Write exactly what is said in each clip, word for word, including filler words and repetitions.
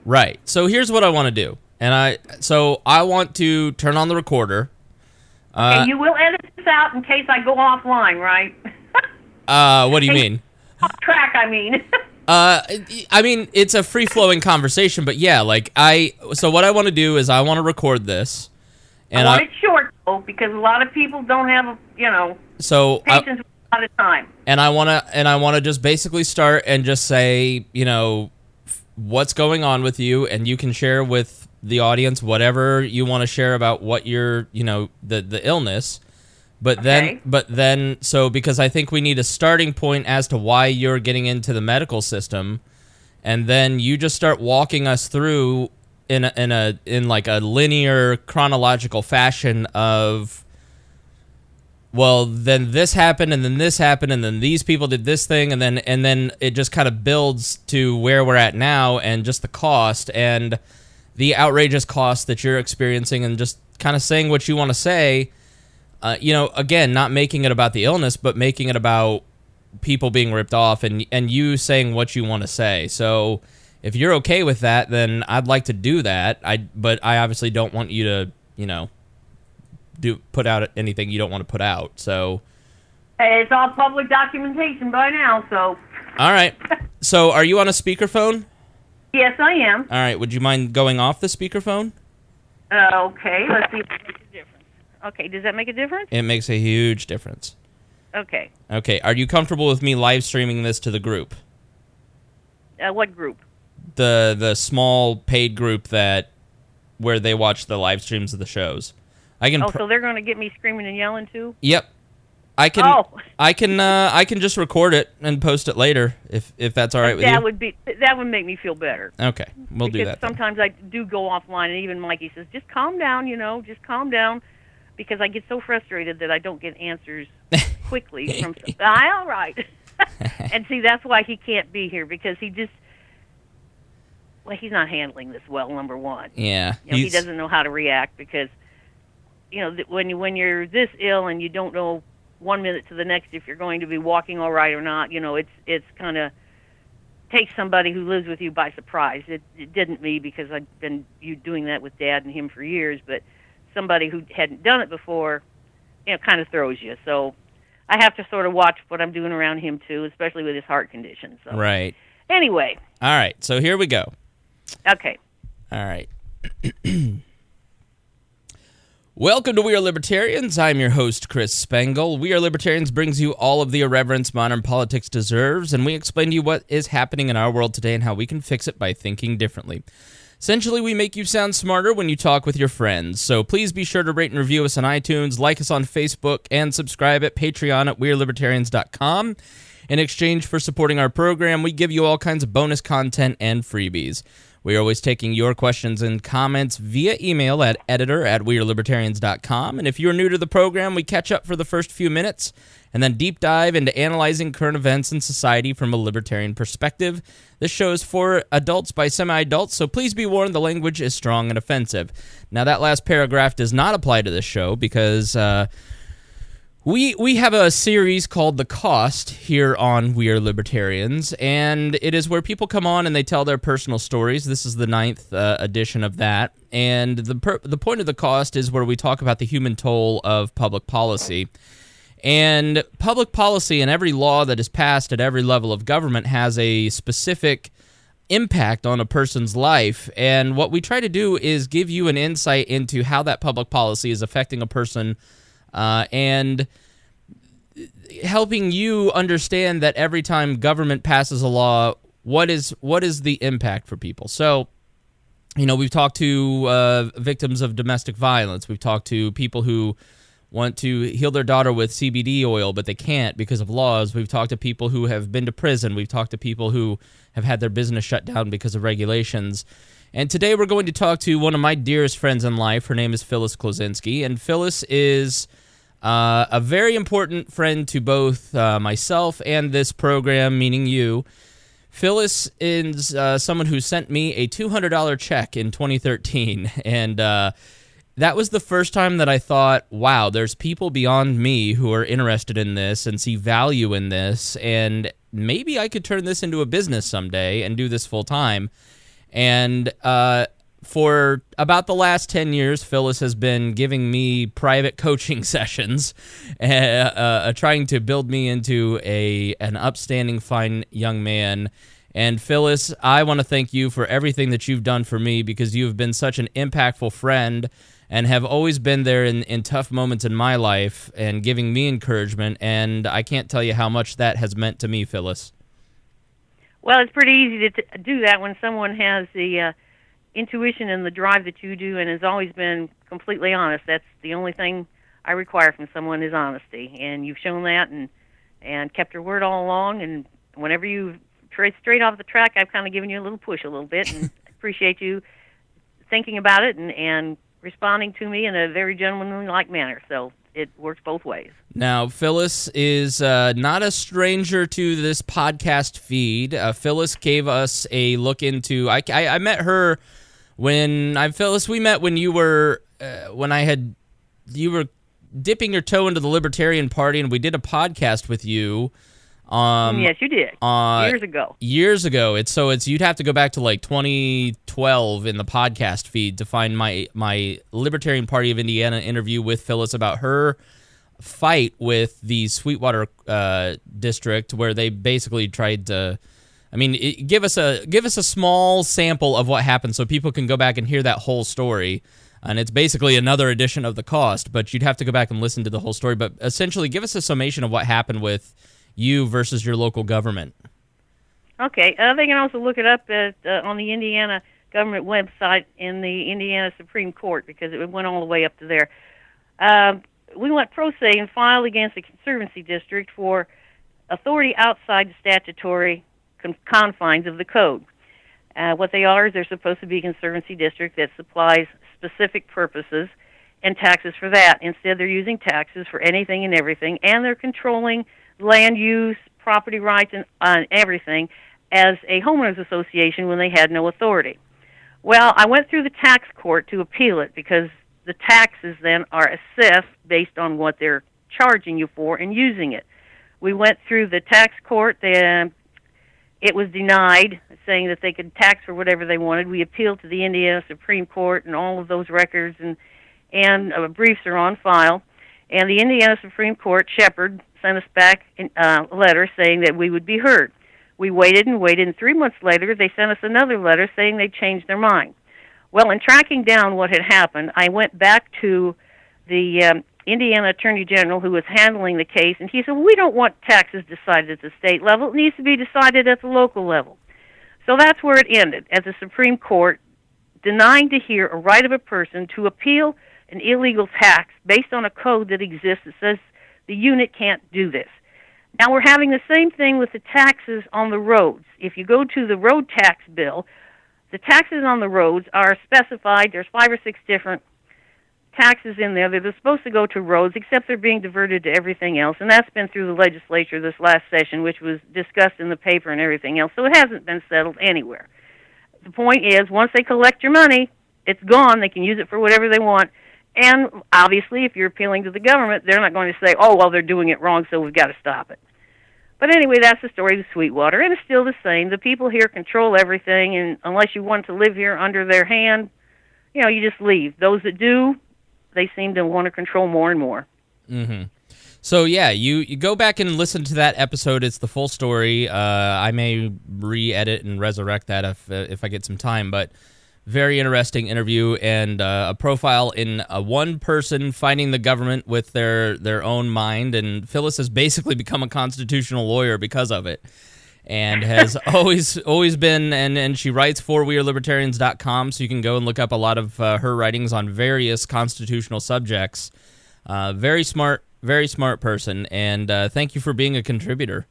Right. So here's what I want to do. And I so I want to turn on the recorder. Uh, and you will edit this out in case I go offline, right? uh, what do you mean? Off track, I mean. uh, I mean, it's a free-flowing conversation, but yeah, like I. So what I want to do is I want to record this, and I want I, it short though, because a lot of people don't have, you know, so patience I, with a lot of time. And I want to, and I want to just basically start and just say, you know, what's going on with you, and you can share with the audience whatever you want to share about what you're, you know, the the illness. But then, okay. but then, so because I think we need a starting point as to why you're getting into the medical system, and then you just start walking us through in a, in a in like a linear chronological fashion of, well, then this happened, and then this happened, and then these people did this thing, and then and then it just kind of builds to where we're at now, and just the cost and the outrageous cost that you're experiencing, and just kind of saying what you want to say. Uh, you know, again, not making it about the illness, but making it about people being ripped off, and and you saying what you want to say. So if you're okay with that, then I'd like to do that. I but I obviously don't want you to, you know, do put out anything you don't want to put out. So Hey, it's all public documentation by now, so. All right. So are you on a speakerphone? Yes, I am. All right. Would you mind going off the speakerphone? Uh, okay, let's see if it makes a difference. Okay, does that make a difference? It makes a huge difference. Okay. Okay. Are you comfortable with me live streaming this to the group? Uh, what group? The the small paid group that where they watch the live streams of the shows. I can. Oh, Pr- so they're going to get me screaming and yelling too? Yep. I can. Oh. I can. Uh, I can just record it and post it later if if that's all right with you. That would be. That would make me feel better. Okay, we'll because do that. Sometimes I do go offline, and even Mikey says, "Just calm down, you know, just calm down," because I get so frustrated that I don't get answers quickly from. I all right. And see, that's why he can't be here, because he just. Well, he's not handling this well. Number one. Yeah. You know, he doesn't know how to react, because, you know, th- when you when you're this ill and you don't know one minute to the next if you're going to be walking all right or not, you know, it's it's kind of takes somebody who lives with you by surprise. It, it didn't me, because I've been you doing that with Dad and him for years, but somebody who hadn't done it before, you know, kind of throws you. So I have to sort of watch what I'm doing around him too, especially with his heart condition. So right. Anyway. All right. So here we go. Okay. All right. Welcome to We Are Libertarians. I'm your host, Chris Spangle. We Are Libertarians brings you all of the irreverence modern politics deserves, and we explain to you what is happening in our world today and how we can fix it by thinking differently. Essentially, we make you sound smarter when you talk with your friends. So please be sure to rate and review us on iTunes, like us on Facebook, and subscribe at Patreon at we are libertarians dot com. In exchange for supporting our program, we give you all kinds of bonus content and freebies. We are always taking your questions and comments via email at editor at we are libertarians dot com. And if you're new to the program, we catch up for the first few minutes and then deep dive into analyzing current events in society from a libertarian perspective. This show is for adults by semi-adults, so please be warned the language is strong and offensive. Now, that last paragraph does not apply to this show because... Uh, We we have a series called The Cost here on We Are Libertarians, and it is where people come on and they tell their personal stories. This is the ninth uh, edition of that, and the per- the point of The Cost is where we talk about the human toll of public policy. And public policy and every law that is passed at every level of government has a specific impact on a person's life, and what we try to do is give you an insight into how that public policy is affecting a person Uh, and helping you understand that every time government passes a law, what is what is the impact for people? So, you know, we've talked to uh, victims of domestic violence. We've talked to people who want to heal their daughter with C B D oil, but they can't because of laws. We've talked to people who have been to prison. We've talked to people who have had their business shut down because of regulations. And today we're going to talk to one of my dearest friends in life. Her name is Phyllis Klosinski, and Phyllis is uh, a very important friend to both uh, myself and this program, meaning you. Phyllis is uh, someone who sent me a two hundred dollars check in twenty thirteen, and uh, that was the first time that I thought, wow, there's people beyond me who are interested in this and see value in this, and maybe I could turn this into a business someday and do this full time. And uh, for about the last ten years, Phyllis has been giving me private coaching sessions, uh, uh, trying to build me into a an upstanding, fine young man. And Phyllis, I want to thank you for everything that you've done for me, because you have been such an impactful friend and have always been there in, in tough moments in my life and giving me encouragement. And I can't tell you how much that has meant to me, Phyllis. Well, it's pretty easy to t- do that when someone has the uh, intuition and the drive that you do and has always been completely honest. That's the only thing I require from someone is honesty. And you've shown that and, and kept your word all along. And whenever you tra- straight off the track, I've kind of given you a little push a little bit, and appreciate you thinking about it and, and responding to me in a very gentlemanly-like manner. So it works both ways. Now, Phyllis is uh, not a stranger to this podcast feed. Uh, Phyllis gave us a look into. I, I, I met her when I Phyllis. We met when you were uh, when I had you were dipping your toe into the Libertarian Party, and we did a podcast with you. Um, yes, you did uh, years ago. Years ago. It's so it's you'd have to go back to like twenty twelve in the podcast feed to find my my Libertarian Party of Indiana interview with Phyllis about her fight with the Sweetwater uh, district, where they basically tried to. I mean, it, give us a give us a small sample of what happened so people can go back and hear that whole story. And it's basically another edition of The Cost, but you'd have to go back and listen to the whole story. But essentially, give us a summation of what happened with you versus your local government. Okay, uh, they can also look it up at, uh, on the Indiana government website in the Indiana Supreme Court, because it went all the way up to there. Uh, we went pro se and filed against the Conservancy District for authority outside the statutory con- confines of the code. Uh, what they are is they're supposed to be a Conservancy District that supplies specific purposes and taxes for that. Instead, they're using taxes for anything and everything, and they're controlling land use, property rights, and uh, everything as a homeowners association when they had no authority. Well, I went through the tax court to appeal it, because the taxes then are assessed based on what they're charging you for and using it. We went through the tax court. They, it was denied, saying that they could tax for whatever they wanted. We appealed to the Indiana Supreme Court, and all of those records and, and uh, briefs are on file. And the Indiana Supreme Court, Shepard, sent us back uh, a letter saying that we would be heard. We waited and waited, and three months later, they sent us another letter saying they changed their mind. Well, in tracking down what had happened, I went back to the um, Indiana Attorney General, who was handling the case, and he said, well, we don't want taxes decided at the state level. It needs to be decided at the local level. So that's where it ended, as the Supreme Court denying to hear a right of a person to appeal an illegal tax based on a code that exists that says the unit can't do this. Now we're having the same thing with the taxes on the roads. If you go to the road tax bill, the taxes on the roads are specified. There's five or six different taxes in there that are supposed to go to roads, except they're being diverted to everything else. And that's been through the legislature this last session, which was discussed in the paper and everything else. So it hasn't been settled anywhere. The point is, once they collect your money, it's gone. They can use it for whatever they want. And obviously, if you're appealing to the government, they're not going to say, oh, well, they're doing it wrong, so we've got to stop it. But anyway, that's the story of Sweetwater, and it's still the same. The people here control everything, and unless you want to live here under their hand, you know, you just leave. Those that do, they seem to want to control more and more. Mm-hmm. So, yeah, you, you go back and listen to that episode. It's the full story. Uh, I may re-edit and resurrect that if, uh, if I get some time, but very interesting interview, and uh, a profile in a one person fighting the government with their, their own mind. And Phyllis has basically become a constitutional lawyer because of it, and has always always been. And, and she writes for we are libertarians dot com, so you can go and look up a lot of uh, her writings on various constitutional subjects. Uh, very smart, very smart person, and uh, thank you for being a contributor.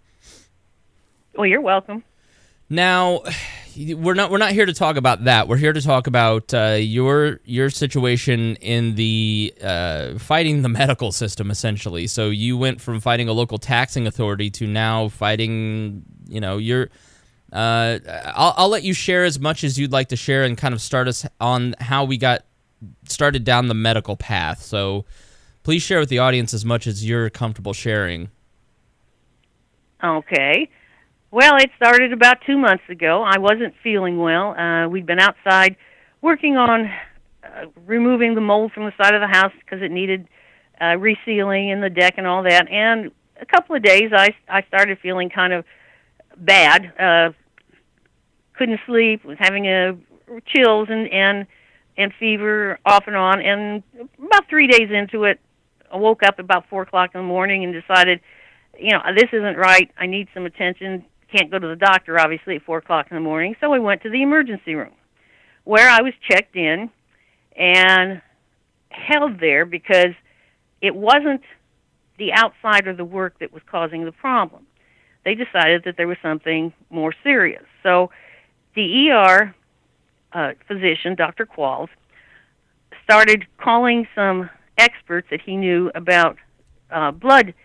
Well, you're welcome. Now, we're not we're not here to talk about that. We're here to talk about uh, your your situation in the uh, fighting the medical system, essentially. So you went from fighting a local taxing authority to now fighting, you know, your. Uh, I'll I'll let you share as much as you'd like to share and kind of start us on how we got started down the medical path. So please share with the audience as much as you're comfortable sharing. Okay. Well, it started about two months ago. I wasn't feeling well. Uh, we'd been outside working on uh, removing the mold from the side of the house because it needed uh, resealing in the deck and all that. And a couple of days, I, I started feeling kind of bad. Uh, couldn't sleep, was having a chills and, and, and fever off and on. And about three days into it, I woke up about four o'clock in the morning and decided, you know, this isn't right. I need some attention. Can't go to the doctor, obviously, at four o'clock in the morning. So I went to the emergency room, where I was checked in and held there because it wasn't the outside or the work that was causing the problem. They decided that there was something more serious. So the E R uh, physician, Doctor Qualls, started calling some experts that he knew about uh, blood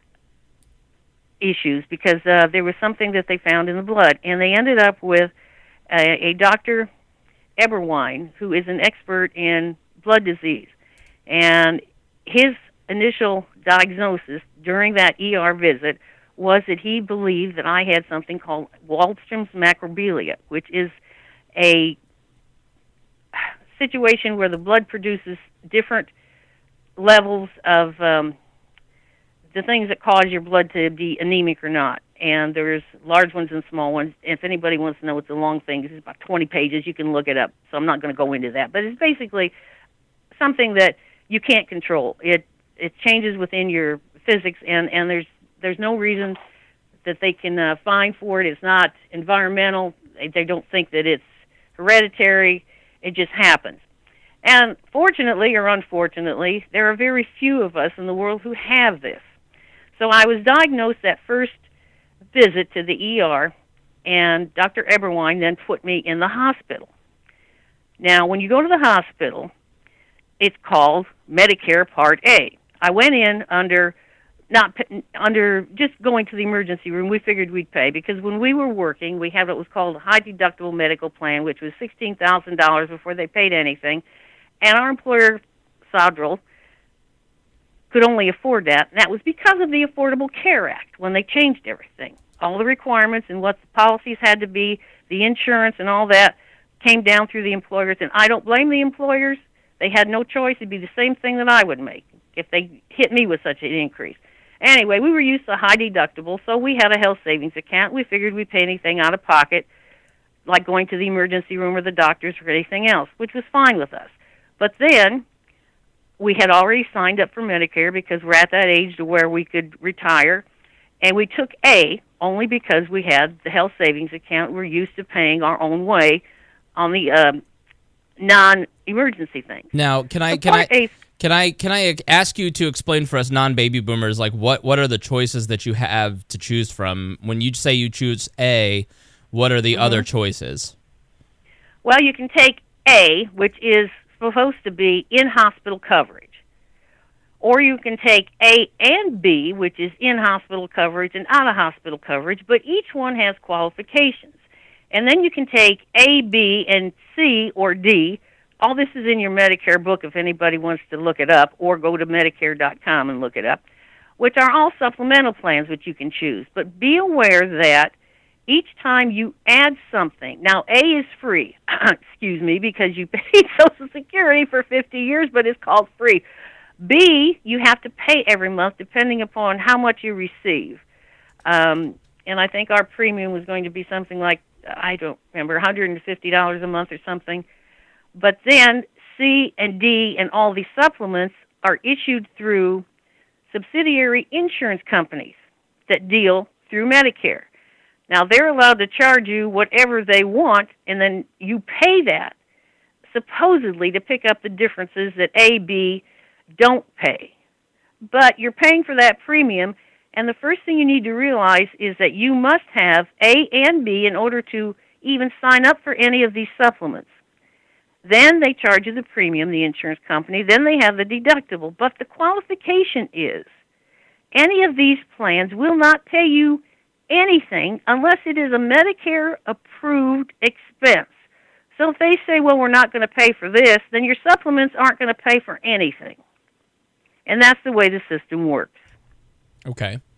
issues because uh, there was something that they found in the blood. And they ended up with a, a Doctor Eberwein, who is an expert in blood disease. And his initial diagnosis during that E R visit was that he believed that I had something called Waldstrom's macrobilia, which is a situation where the blood produces different levels of um, the things that cause your blood to be anemic or not. And there's large ones and small ones. If anybody wants to know, it's a long thing. It's about twenty pages. You can look it up. So I'm not going to go into that. But it's basically something that you can't control. It it changes within your physics, and, and there's there's no reason that they can uh, fine for it. It's not environmental. They, they don't think that it's hereditary. It just happens. And fortunately or unfortunately, there are very few of us in the world who have this. So I was diagnosed that first visit to the E R, and Doctor Eberwein then put me in the hospital. Now, when you go to the hospital, it's called Medicare Part A. I went in under not under just going to the emergency room. We figured we'd pay because when we were working, we had what was called a high deductible medical plan, which was sixteen thousand dollars before they paid anything, and our employer, Sodrel, could only afford that. And that was because of the Affordable Care Act when they changed everything. All the requirements and what the policies had to be, the insurance and all that came down through the employers. And I don't blame the employers. They had no choice. It'd be the same thing that I would make if they hit me with such an increase. Anyway, we were used to high deductible, so we had a health savings account. We figured we'd pay anything out of pocket, like going to the emergency room or the doctors or anything else, which was fine with us. But then we had already signed up for Medicare because we're at that age to where we could retire, and we took A only because we had the health savings account. We're used to paying our own way on the um, non-emergency things. Now, can I so can I A, can I can I ask you to explain for us non-baby boomers, like what what are the choices that you have to choose from when you say you choose A? What are the mm-hmm. other choices? Well, you can take A, which is supposed to be in-hospital coverage. Or you can take A and B, which is in-hospital coverage and out-of-hospital coverage, but each one has qualifications. And then you can take A, B, and C, or D. All this is in your Medicare book if anybody wants to look it up, or go to Medicare dot com and look it up, which are all supplemental plans which you can choose. But be aware that each time you add something, now A is free, excuse me, because you paid Social Security for fifty years, but it's called free. B, you have to pay every month depending upon how much you receive. Um, and I think our premium was going to be something like, I don't remember, one hundred fifty dollars a month or something. But then C and D and all these supplements are issued through subsidiary insurance companies that deal through Medicare. Now, they're allowed to charge you whatever they want, and then you pay that, supposedly, to pick up the differences that A, B don't pay. But you're paying for that premium, and the first thing you need to realize is that you must have A and B in order to even sign up for any of these supplements. Then they charge you the premium, the insurance company. Then they have the deductible. But the qualification is any of these plans will not pay you anything unless it is a Medicare-approved expense. So if they say, well, we're not going to pay for this, then your supplements aren't going to pay for anything. And that's the way the system works. Okay.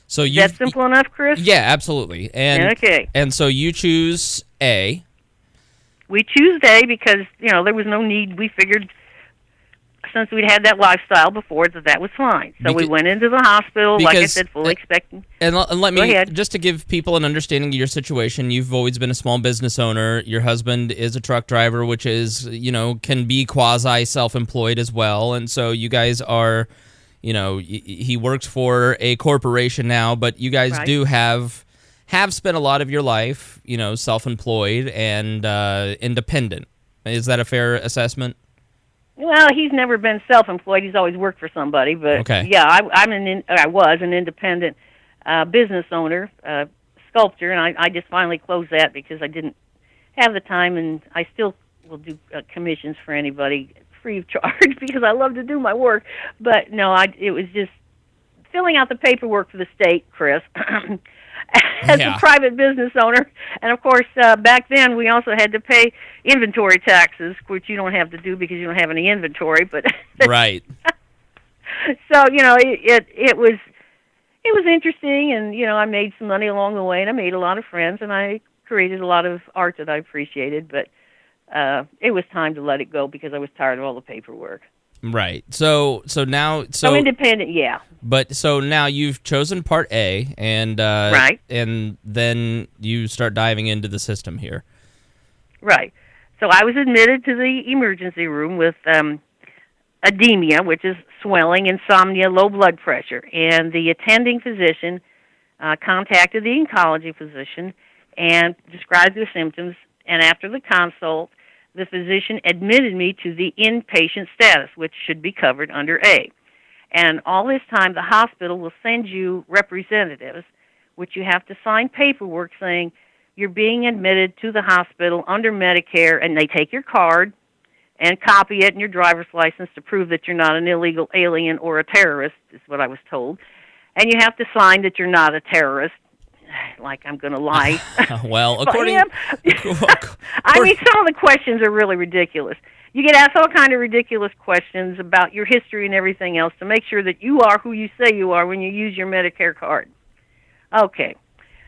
So you That's simple enough, Chris? Yeah, absolutely. And okay. And so you choose A. We choose A because, you know, there was no need. We figured since we'd had that lifestyle before that that was fine. So Beca- we went into the hospital, because, like I said, fully uh, expecting. And, l- and let Go me, ahead. just to give people an understanding of your situation, you've always been a small business owner. Your husband is a truck driver, which is, you know, can be quasi-self-employed as well. And so you guys are, you know, y- he works for a corporation now, but you guys Right. do have have spent a lot of your life, you know, self-employed and uh, independent. Is that a fair assessment? Well, he's never been self-employed. He's always worked for somebody. But Okay. yeah, I, I'm an in, I was an independent uh, business owner, uh, sculptor, and I, I just finally closed that because I didn't have the time, and I still will do uh, commissions for anybody free of charge because I love to do my work. But no, I it was just filling out the paperwork for the state, Chris. As Yeah. a private business owner, and of course, uh, back then we also had to pay inventory taxes, which you don't have to do because you don't have any inventory. But Right. so you know, it, it it was it was interesting, and you know, I made some money along the way, and I made a lot of friends, and I created a lot of art that I appreciated. But uh, it was time to let it go because I was tired of all the paperwork. Right. So so now so, So independent, yeah. But so now you've chosen part A, and uh, Right. and then you start diving into the system here. Right. So I was admitted to the emergency room with um, edema, which is swelling, insomnia, low blood pressure. And the attending physician uh, contacted the oncology physician and described the symptoms. And after the consult, the physician admitted me to the inpatient status, which should be covered under A. And all this time, the hospital will send you representatives, which you have to sign paperwork saying you're being admitted to the hospital under Medicare, and they take your card and copy it and your driver's license to prove that you're not an illegal alien or a terrorist, is what I was told. And you have to sign that you're not a terrorist, like I'm going to lie. Well, according... I mean, some of the questions are really ridiculous. You get asked all kind of ridiculous questions about your history and everything else to make sure that you are who you say you are when you use your Medicare card. Okay.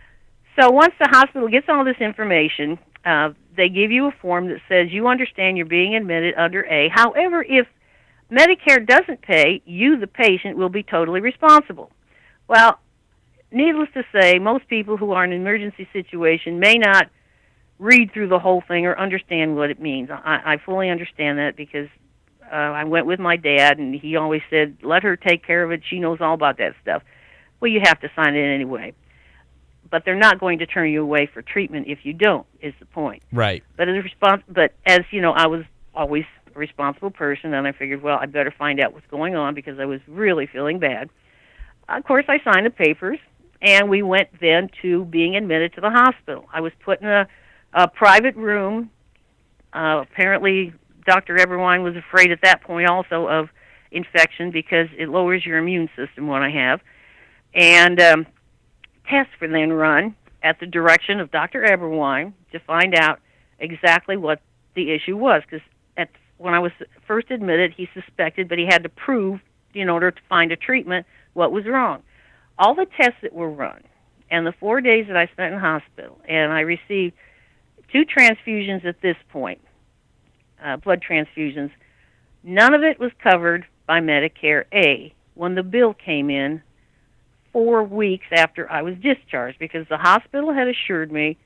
So once the hospital gets all this information, uh, they give you a form that says you understand you're being admitted under A. However, if Medicare doesn't pay, you, the patient, will be totally responsible. Well, needless to say, most people who are in an emergency situation may not read through the whole thing or understand what it means. I, I fully understand that because uh, I went with my dad, and he always said, let her take care of it. She knows all about that stuff. Well, you have to sign it anyway. But they're not going to turn you away for treatment if you don't, is the point. Right. But as, a respons- but as you know, I was always a responsible person, and I figured, well, I better find out what's going on because I was really feeling bad. Of course, I signed the papers, and we went then to being admitted to the hospital. I was put in a a private room. Uh, apparently, Doctor Eberwine was afraid at that point also of infection because it lowers your immune system when I have. And um, tests were then run at the direction of Doctor Eberwine to find out exactly what the issue was. Because when I was first admitted, he suspected, but he had to prove, in order to find a treatment, what was wrong. All the tests that were run, and the four days that I spent in hospital, and I received two transfusions at this point, uh, blood transfusions. None of it was covered by Medicare A when the bill came in four weeks after I was discharged because the hospital had assured me.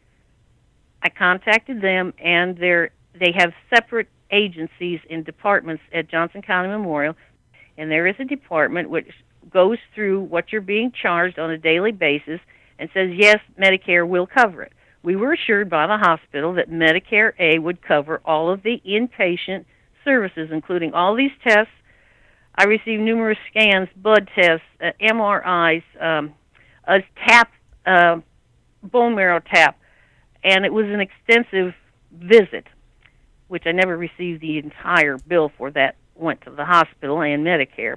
I contacted them, and they're, they have separate agencies in departments at Johnson County Memorial, and there is a department which goes through what you're being charged on a daily basis and says, yes, Medicare will cover it. We were assured by the hospital that Medicare A would cover all of the inpatient services, including all these tests. I received numerous scans, blood tests, uh, M R Is, um, a tap, uh, bone marrow tap, and it was an extensive visit, which I never received the entire bill for. That went to the hospital and Medicare.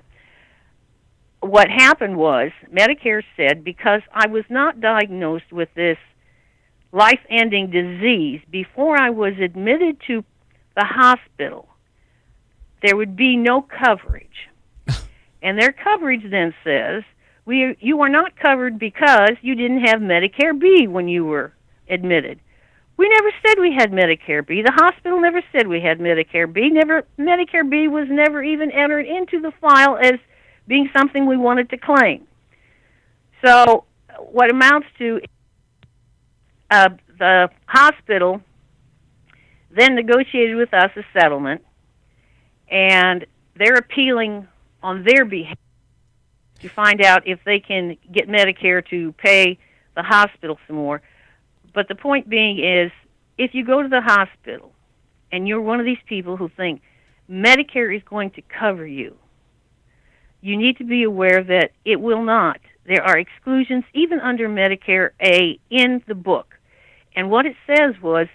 What happened was Medicare said because I was not diagnosed with this life-ending disease before I was admitted to the hospital, there would be no coverage. And their coverage then says, We, you are not covered because you didn't have Medicare B when you were admitted. We never said we had Medicare B. The hospital never said we had Medicare B. Never, Medicare B was never even entered into the file as being something we wanted to claim. So what amounts to uh, the hospital then negotiated with us a settlement, and they're appealing on their behalf to find out if they can get Medicare to pay the hospital some more. But the point being is, if you go to the hospital and you're one of these people who think Medicare is going to cover you, you need to be aware that it will not. There are exclusions even under Medicare A in the book. And what it says was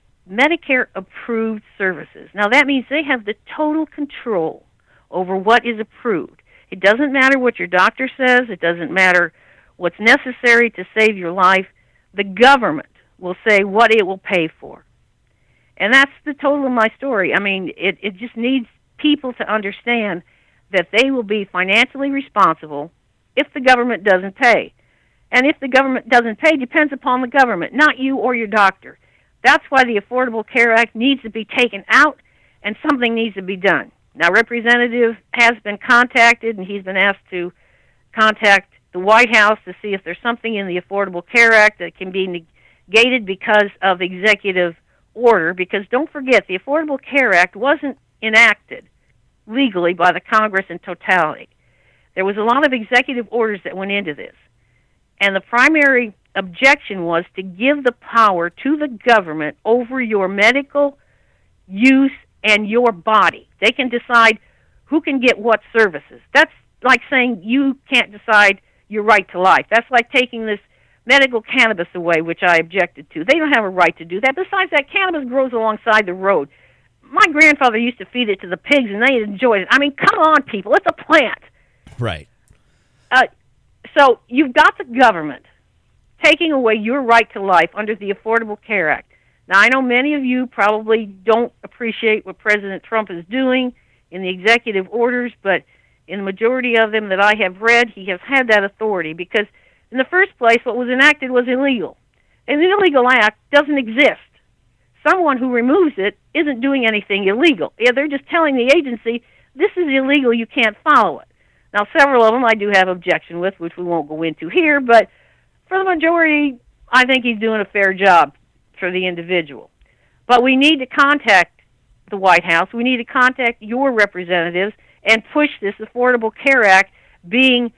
Medicare-approved services. Now, that means they have the total control over what is approved. It doesn't matter what your doctor says. It doesn't matter what's necessary to save your life. The government will say what it will pay for. And that's the total of my story. I mean, it, it just needs people to understand that they will be financially responsible if the government doesn't pay. And if the government doesn't pay, depends upon the government, not you or your doctor. That's why the Affordable Care Act needs to be taken out, and something needs to be done. Now, Representative has been contacted, and he's been asked to contact the White House to see if there's something in the Affordable Care Act that can be negated because of executive order, because don't forget, the Affordable Care Act wasn't enacted legally by the Congress in totality. There was a lot of executive orders that went into this. And the primary objection was to give the power to the government over your medical use and your body. They can decide who can get what services. That's like saying you can't decide your right to life. That's like taking this medical cannabis away, which I objected to. They don't have a right to do that. Besides that, cannabis grows alongside the road. My grandfather used to feed it to the pigs, and they enjoyed it. I mean, come on, people. It's a plant. Right. Uh, so you've got the government taking away your right to life under the Affordable Care Act. Now, I know many of you probably don't appreciate what President Trump is doing in the executive orders, but in the majority of them that I have read, he has had that authority because, in the first place, what was enacted was illegal. An illegal act doesn't exist. Someone who removes it isn't doing anything illegal. Yeah, they're just telling the agency, this is illegal, you can't follow it. Now, several of them I do have objection with, which we won't go into here, but for the majority, I think he's doing a fair job for the individual. But we need to contact the White House. We need to contact your representatives and push this Affordable Care Act being,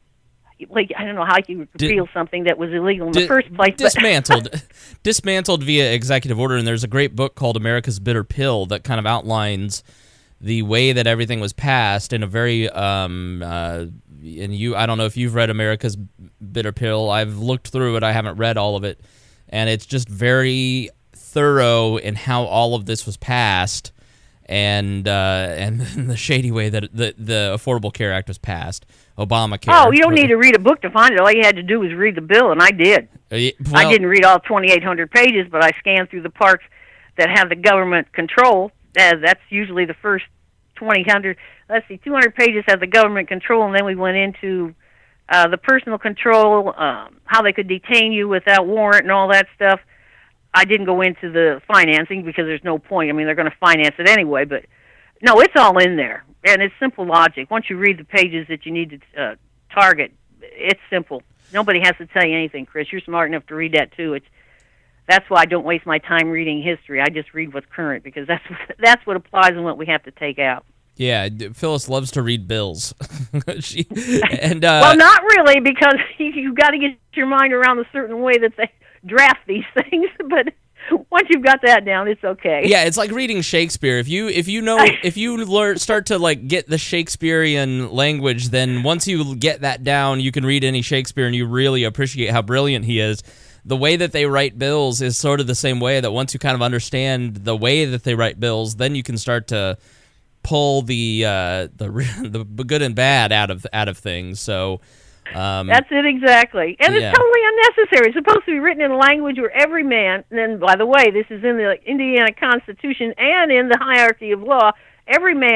like, I don't know how you repeal Did, something that was illegal in di- the first place. Dismantled. dismantled via executive order, and there's a great book called America's Bitter Pill that kind of outlines the way that everything was passed in a very, um, uh, and you, I don't know if you've read America's Bitter Pill. I've looked through it. I haven't read all of it. And it's just very thorough in how all of this was passed and uh, and the shady way that the, the Affordable Care Act was passed. Obamacare. Oh, you don't need to read a book to find it. All you had to do was read the bill, and I did. Uh, well, I didn't read all twenty-eight hundred pages, but I scanned through the parts that have the government control. Uh, that's usually the first twenty hundred. Let's see, two hundred pages have the government control, and then we went into uh, the personal control, um, how they could detain you without warrant and all that stuff. I didn't go into the financing because there's no point. I mean, they're going to finance it anyway, but no, it's all in there, and it's simple logic. Once you read the pages that you need to uh, target, it's simple. Nobody has to tell you anything, Chris. You're smart enough to read that, too. It's That's why I don't waste my time reading history. I just read what's current because that's that's what applies and what we have to take out. Yeah, Phyllis loves to read bills. she, and uh, well, not really, because you, you've got to get your mind around a certain way that they draft these things. But once you've got that down, it's okay. Yeah, it's like reading Shakespeare. If you if you know if you learn start to like get the Shakespearean language, then once you get that down, you can read any Shakespeare and you really appreciate how brilliant he is. The way that they write bills is sort of the same way that once you kind of understand the way that they write bills, then you can start to pull the uh, the the good and bad out of out of things. So um, that's it exactly, and yeah. It's totally unnecessary. It's supposed to be written in a language where every man. And then, by the way, this is in the Indiana Constitution and in the hierarchy of law. Every man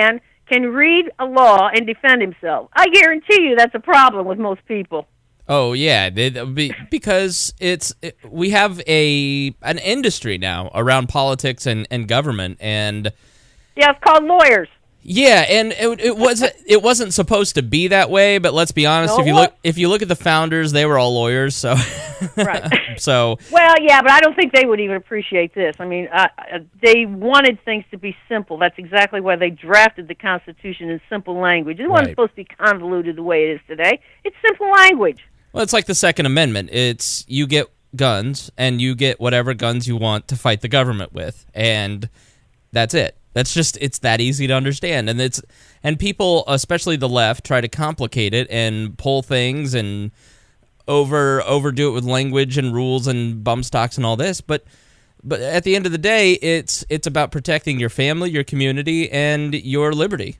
can read a law and defend himself. I guarantee you that's a problem with most people. Oh yeah, because it's it, we have a an industry now around politics and, and government, and yeah, it's called lawyers. Yeah, and it, it wasn't it wasn't supposed to be that way. But let's be honest, No, if you what? look if you look at the founders, they were all lawyers. So Right. so Well, yeah, but I don't think they would even appreciate this. I mean, uh, uh, they wanted things to be simple. That's exactly why they drafted the Constitution in simple language. It wasn't Right. supposed to be convoluted the way it is today. It's simple language. well, it's like the Second Amendment. It's you get guns and you get whatever guns you want to fight the government with, and that's it. That's just it's that easy to understand, and it's and people, especially the left, try to complicate it and pull things and over overdo it with language and rules and bum stocks and all this. But but at the end of the day, it's it's about protecting your family, your community, and your liberty.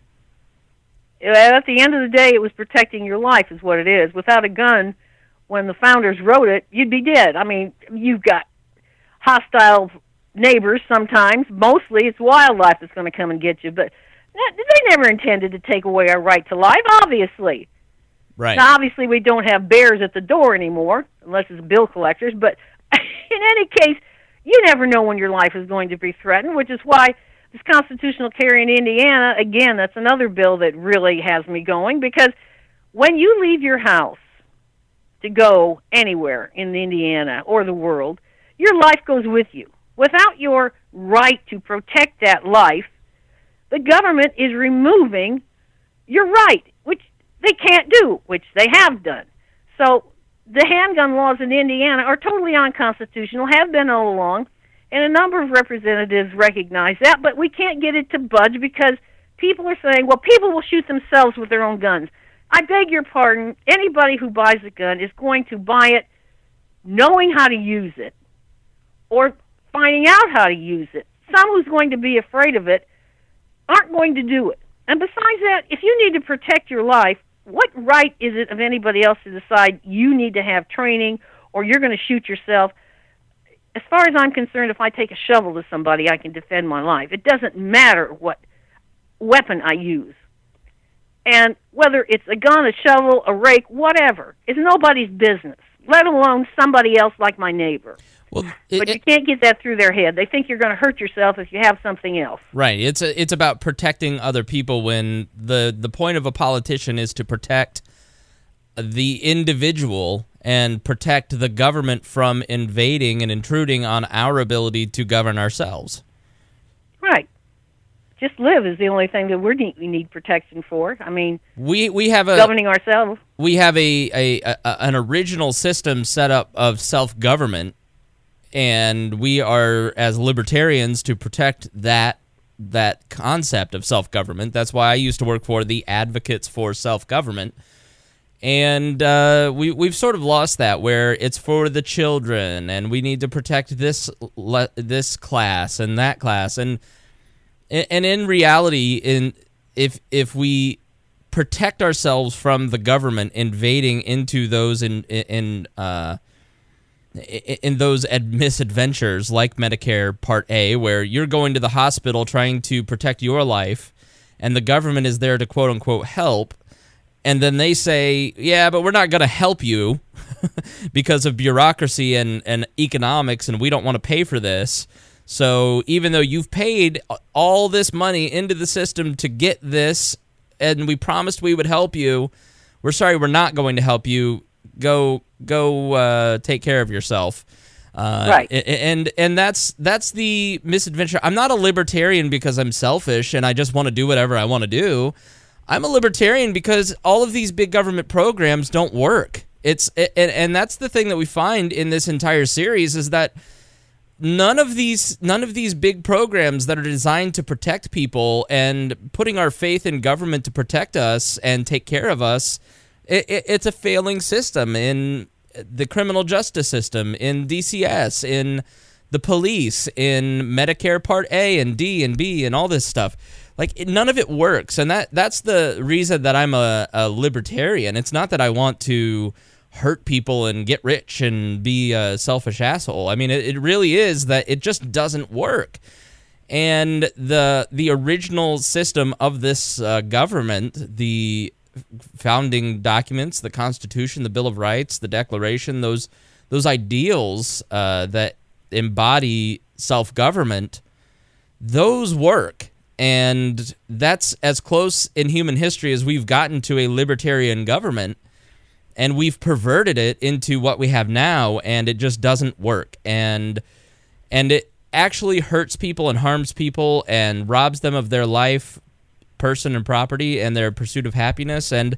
At the end of the day, it was protecting your life is what it is. Without a gun, when the founders wrote it, you'd be dead. I mean, you've got hostile neighbors sometimes. Mostly it's wildlife that's going to come and get you, but they never intended to take away our right to life, obviously. Right. Now, obviously, we don't have bears at the door anymore, unless it's bill collectors, but in any case, you never know when your life is going to be threatened, which is why this constitutional carry in Indiana, again, that's another bill that really has me going, because when you leave your house to go anywhere in Indiana or the world, your life goes with you. Without your right to protect that life, the government is removing your right, which they can't do, which they have done. So the handgun laws in Indiana are totally unconstitutional, have been all along, and a number of representatives recognize that, but we can't get it to budge because people are saying, well, people will shoot themselves with their own guns. I beg your pardon, anybody who buys a gun is going to buy it knowing how to use it or finding out how to use it. Some who's going to be afraid of it aren't going to do it. And besides that, if you need to protect your life, what right is it of anybody else to decide you need to have training or you're going to shoot yourself? As far as I'm concerned, if I take a shovel to somebody, I can defend my life. It doesn't matter what weapon I use. And whether it's a gun, a shovel, a rake, whatever, it's nobody's business, let alone somebody else like my neighbor. Well, it, But you it- can't get that through their head. They think you're going to hurt yourself if you have something else. right. It's a, it's about protecting other people when the the point of a politician is to protect the individual and protect the government from invading and intruding on our ability to govern ourselves. Right. Just live is the only thing that we need, we need protection for. I mean, We we have a governing ourselves. we have a, a, a an original system set up of self-government, and we are, as libertarians, to protect that that concept of self-government. That's why I used to work for the Advocates for Self-Government. And uh, we, we've sort of lost that, where it's for the children, and we need to protect this le- this class and that class. And and in reality, in if if we protect ourselves from the government invading into those in in uh, in those ad- misadventures like Medicare Part A, where you're going to the hospital trying to protect your life, and the government is there to quote unquote help. And then they say, yeah, but we're not going to help you because of bureaucracy and, and economics, and we don't want to pay for this. So even though you've paid all this money into the system to get this, and we promised we would help you, we're sorry, we're not going to help you. Go go uh, take care of yourself. Uh, Right. And and that's that's the misadventure. I'm not a libertarian because I'm selfish and I just want to do whatever I want to do. I'm a libertarian because all of these big government programs don't work. It's and, and that's the thing that we find in this entire series is that none of these none of these big programs that are designed to protect people and putting our faith in government to protect us and take care of us, it, it, it's a failing system in the criminal justice system, in D C S, in the police, in Medicare Part A and D and B and all this stuff. Like, it, none of it works, and that that's the reason that I'm a, a libertarian. It's not that I want to hurt people and get rich and be a selfish asshole. I mean, it, it really is that it just doesn't work. And the the original system of this uh, government, the founding documents, the Constitution, the Bill of Rights, the Declaration, those those ideals uh, that embody self-government, those work. And that's as close in human history as we've gotten to a libertarian government, and we've perverted it into what we have now, and it just doesn't work. And and it actually hurts people and harms people and robs them of their life, person and property, and their pursuit of happiness. And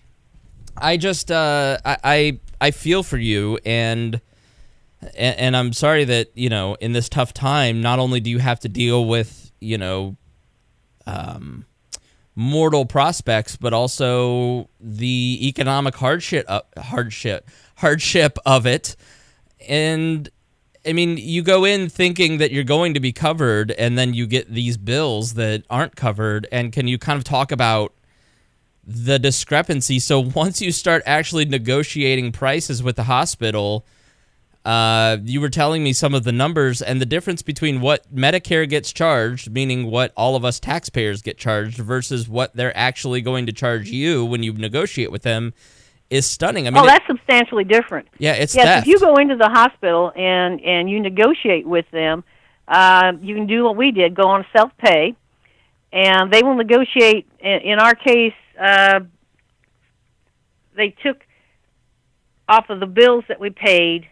I just uh, I, I I feel for you, and and I'm sorry that, you know, in this tough time, not only do you have to deal with, you know, um, mortal prospects, but also the economic hardship uh, hardship hardship of it. And I mean, you go in thinking that you're going to be covered, and then you get these bills that aren't covered. And can you kind of talk about the discrepancy? So once you start actually negotiating prices with the hospital, uh, you were telling me some of the numbers, and the difference between what Medicare gets charged, meaning what all of us taxpayers get charged, versus what they're actually going to charge you when you negotiate with them, is stunning. I mean, oh, that's it, substantially different. Yeah, it's yes. theft. If you go into the hospital and and you negotiate with them, uh, you can do what we did: go on self-pay, and they will negotiate. In, in our case, uh, they took off of the bills that we paid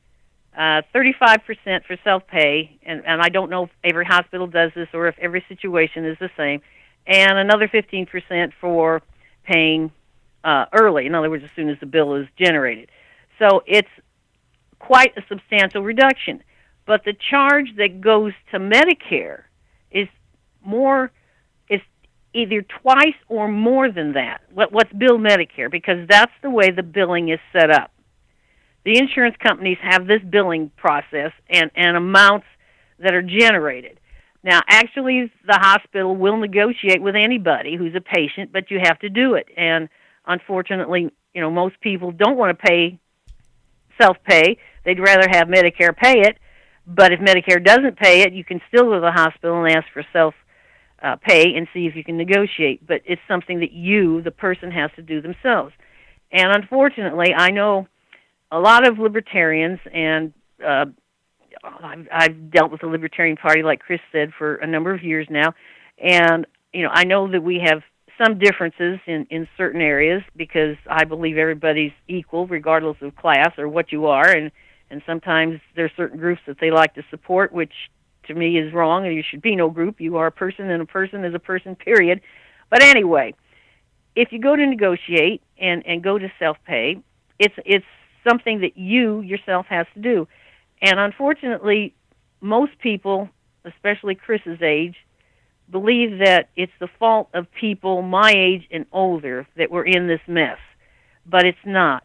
uh, thirty-five percent for self-pay, and, and I don't know if every hospital does this or if every situation is the same, and another fifteen percent for paying uh, early. In other words, as soon as the bill is generated. So it's quite a substantial reduction. But the charge that goes to Medicare is more, is either twice or more than that, what, what's billed Medicare, because that's the way the billing is set up. The insurance companies have this billing process and, and amounts that are generated. Now, actually, the hospital will negotiate with anybody who's a patient, but you have to do it. And unfortunately, you know, most people don't want to pay self-pay. They'd rather have Medicare pay it. But if Medicare doesn't pay it, you can still go to the hospital and ask for self-pay and see if you can negotiate. But it's something that you, the person, has to do themselves. And unfortunately, I know a lot of libertarians, and uh, I've, I've dealt with the Libertarian Party, like Chris said, for a number of years now. And, you know, I know that we have some differences in, in certain areas, because I believe everybody's equal regardless of class or what you are. And, and sometimes there are certain groups that they like to support, which to me is wrong, and you should be no group. You are a person, and a person is a person, period. But anyway, if you go to negotiate and, and go to self-pay, it's it's something that you yourself has to do. And unfortunately, most people, especially Chris's age, believe that it's the fault of people my age and older that we're in this mess. But it's not.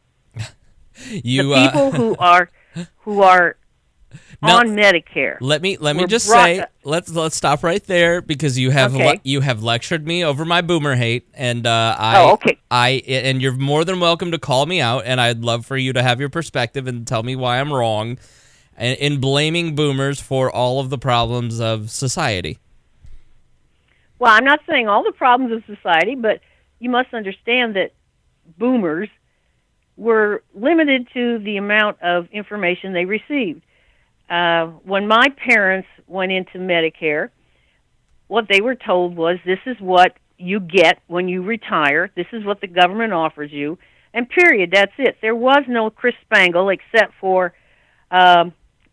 you, the people uh... who are who are Now, on Medicare. Let me let me just brought, say let's let's stop right there, because you have okay. le- you have lectured me over my boomer hate, and uh, I oh, okay. I and you're more than welcome to call me out, and I'd love for you to have your perspective and tell me why I'm wrong in, in blaming boomers for all of the problems of society. Well, I'm not saying all the problems of society, but you must understand that boomers were limited to the amount of information they received. Uh, when my parents went into Medicare, what they were told was, this is what you get when you retire, this is what the government offers you, and period, that's it. There was no Chris Spangle except for um,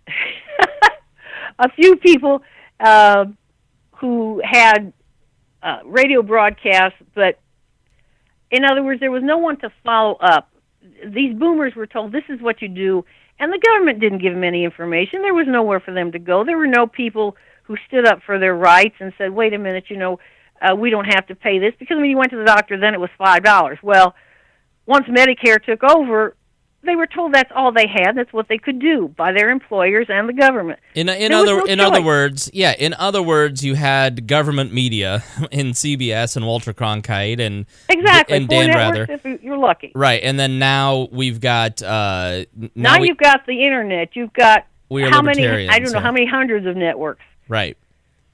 a few people uh, who had uh, radio broadcasts, but in other words, there was no one to follow up. These boomers were told, this is what you do, and the government didn't give them any information. There was nowhere for them to go. There were no people who stood up for their rights and said, wait a minute, you know, uh, we don't have to pay this. Because when you went to the doctor, then it was five dollars. Well, once Medicare took over, they were told that's all they had. That's what they could do by their employers and the government. In in other no in choice. other words, yeah, in other words, you had government media in C B S and Walter Cronkite and exactly and Four Dan networks Rather. If you're lucky, right? And then now we've got uh, now, now we, you've got the internet. You've got we are how many? libertarians, I don't know yeah. how many hundreds of networks. Right.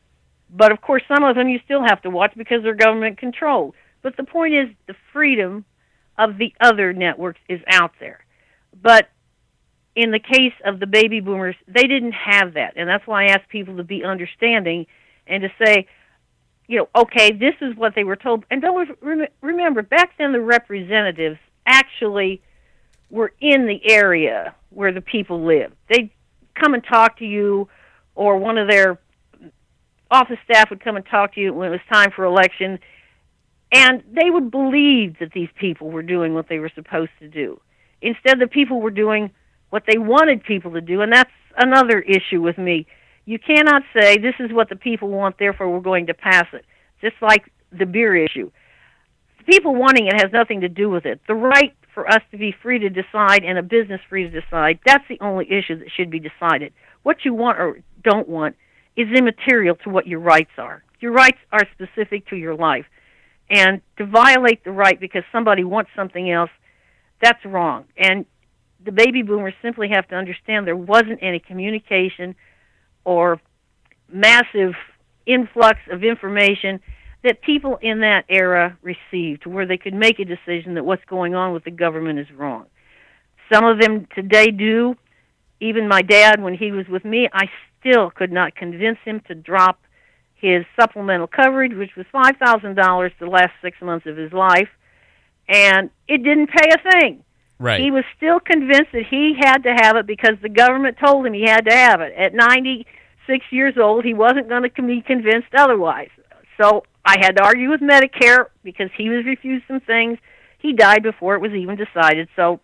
But, of course, some of them you still have to watch because they're government controlled. But the point is the freedom of the other networks is out there. But in the case of the baby boomers, they didn't have that. And that's why I ask people to be understanding and to say, you know, okay, this is what they were told. And don't rem- remember, back then the representatives actually were in the area where the people lived. They'd come and talk to you, or one of their office staff would come and talk to you when it was time for election, and they would believe that these people were doing what they were supposed to do. Instead, the people were doing what they wanted people to do, and that's another issue with me. You cannot say, this is what the people want, therefore we're going to pass it. Just like the beer issue. People wanting it has nothing to do with it. The right for us to be free to decide and a business free to decide, that's the only issue that should be decided. What you want or don't want is immaterial to what your rights are. Your rights are specific to your life. And to violate the right because somebody wants something else, that's wrong. And the baby boomers simply have to understand there wasn't any communication or massive influx of information that people in that era received where they could make a decision that what's going on with the government is wrong. Some of them today do. Even my dad, when he was with me, I still could not convince him to drop his supplemental coverage, which was five thousand dollars the last six months of his life, and it didn't pay a thing. Right. He was still convinced that he had to have it because the government told him he had to have it. At ninety-six years old, he wasn't going to be convinced otherwise. So I had to argue with Medicare because he was refused some things. He died before it was even decided. So,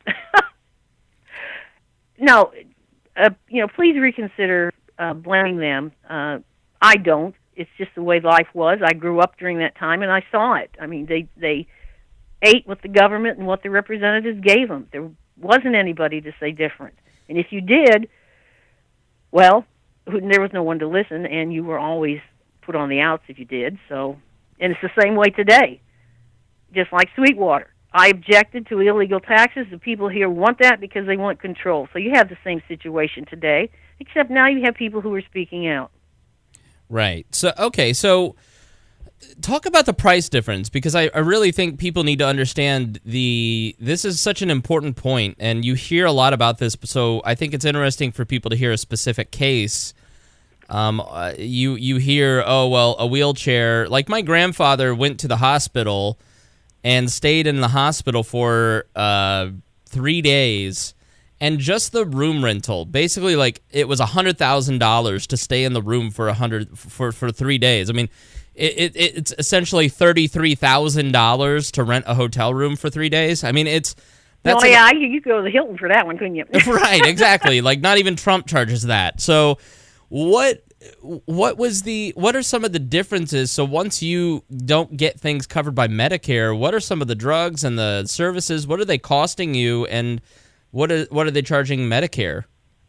no, uh, you know, please reconsider uh, blaming them. Uh, I don't. It's just the way life was. I grew up during that time, and I saw it. I mean, they they ate what the government and what the representatives gave them. There wasn't anybody to say different. And if you did, well, there was no one to listen, and you were always put on the outs if you did. So, and it's the same way today, just like Sweetwater. I objected to illegal taxes. The people here want that because they want control. So you have the same situation today, except now you have people who are speaking out. Right. So, okay, so talk about the price difference, because I, I really think people need to understand the, this is such an important point, and you hear a lot about this, so I think it's interesting for people to hear a specific case. Um, uh, you, you hear, oh, well, a wheelchair, like my grandfather went to the hospital and stayed in the hospital for uh, three days, and just the room rental, basically, like, it was one hundred thousand dollars to stay in the room for a hundred for for three days. I mean, it, it it's essentially thirty-three thousand dollars to rent a hotel room for three days. I mean, it's that's oh yeah, an, you could go to the Hilton for that one, couldn't you? Right, exactly. Like, not even Trump charges that. So, what what was the what are some of the differences? So once you don't get things covered by Medicare, what are some of the drugs and the services? What are they costing you, and What are, what are they charging Medicare?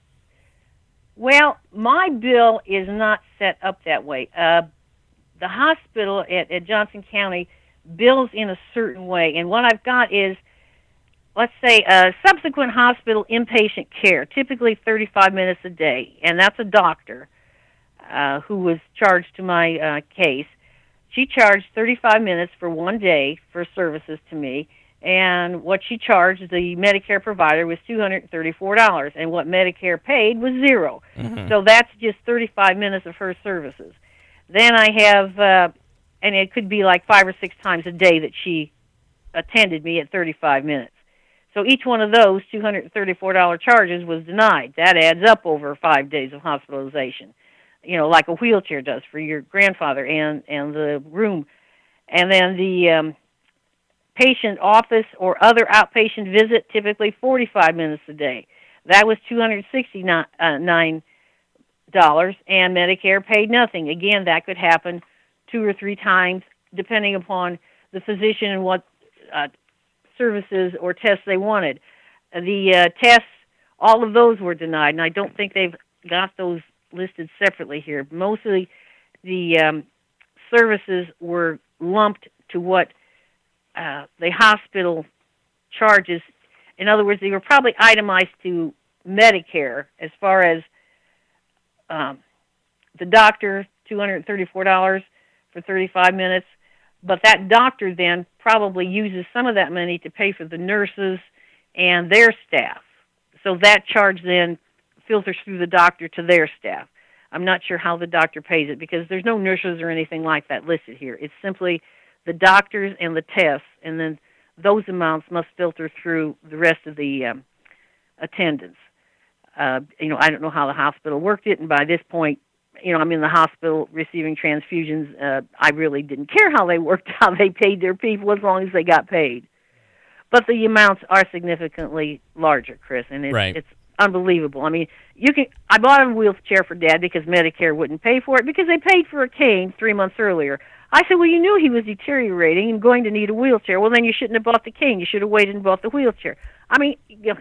Well, my bill is not set up that way. Uh, the hospital at, at Johnson County bills in a certain way, and what I've got is, let's say, a subsequent hospital inpatient care, typically thirty-five minutes a day, and that's a doctor uh, who was charged to my uh, case. She charged thirty-five minutes for one day for services to me, and what she charged the Medicare provider was two hundred thirty-four dollars, and what Medicare paid was zero. Mm-hmm. So that's just thirty-five minutes of her services. Then I have, uh, and it could be like five or six times a day that she attended me at thirty-five minutes. So each one of those two hundred thirty-four dollars charges was denied. That adds up over five days of hospitalization, you know, like a wheelchair does for your grandfather, and, and the room. And then the Um, patient office or other outpatient visit, typically forty-five minutes a day. That was two hundred sixty-nine dollars, and Medicare paid nothing. Again, that could happen two or three times, depending upon the physician and what uh, services or tests they wanted. The uh, tests, all of those were denied, and I don't think they've got those listed separately here. Mostly the um, services were lumped to what Uh, the hospital charges. In other words, they were probably itemized to Medicare as far as um, the doctor, two hundred thirty-four dollars for thirty-five minutes. But that doctor then probably uses some of that money to pay for the nurses and their staff. So that charge then filters through the doctor to their staff. I'm not sure how the doctor pays it because there's no nurses or anything like that listed here. It's simply the doctors and the tests, and then those amounts must filter through the rest of the um, attendants. Uh, you know, I don't know how the hospital worked it, and by this point, you know, I'm in the hospital receiving transfusions. Uh, I really didn't care how they worked, how they paid their people, as long as they got paid. But the amounts are significantly larger, Chris, and it's, right. it's unbelievable. I mean, you can. I bought a wheelchair for Dad because Medicare wouldn't pay for it because they paid for a cane three months earlier. I said, well, you knew he was deteriorating and going to need a wheelchair. Well, then you shouldn't have bought the cane. You should have waited and bought the wheelchair. I mean, you know,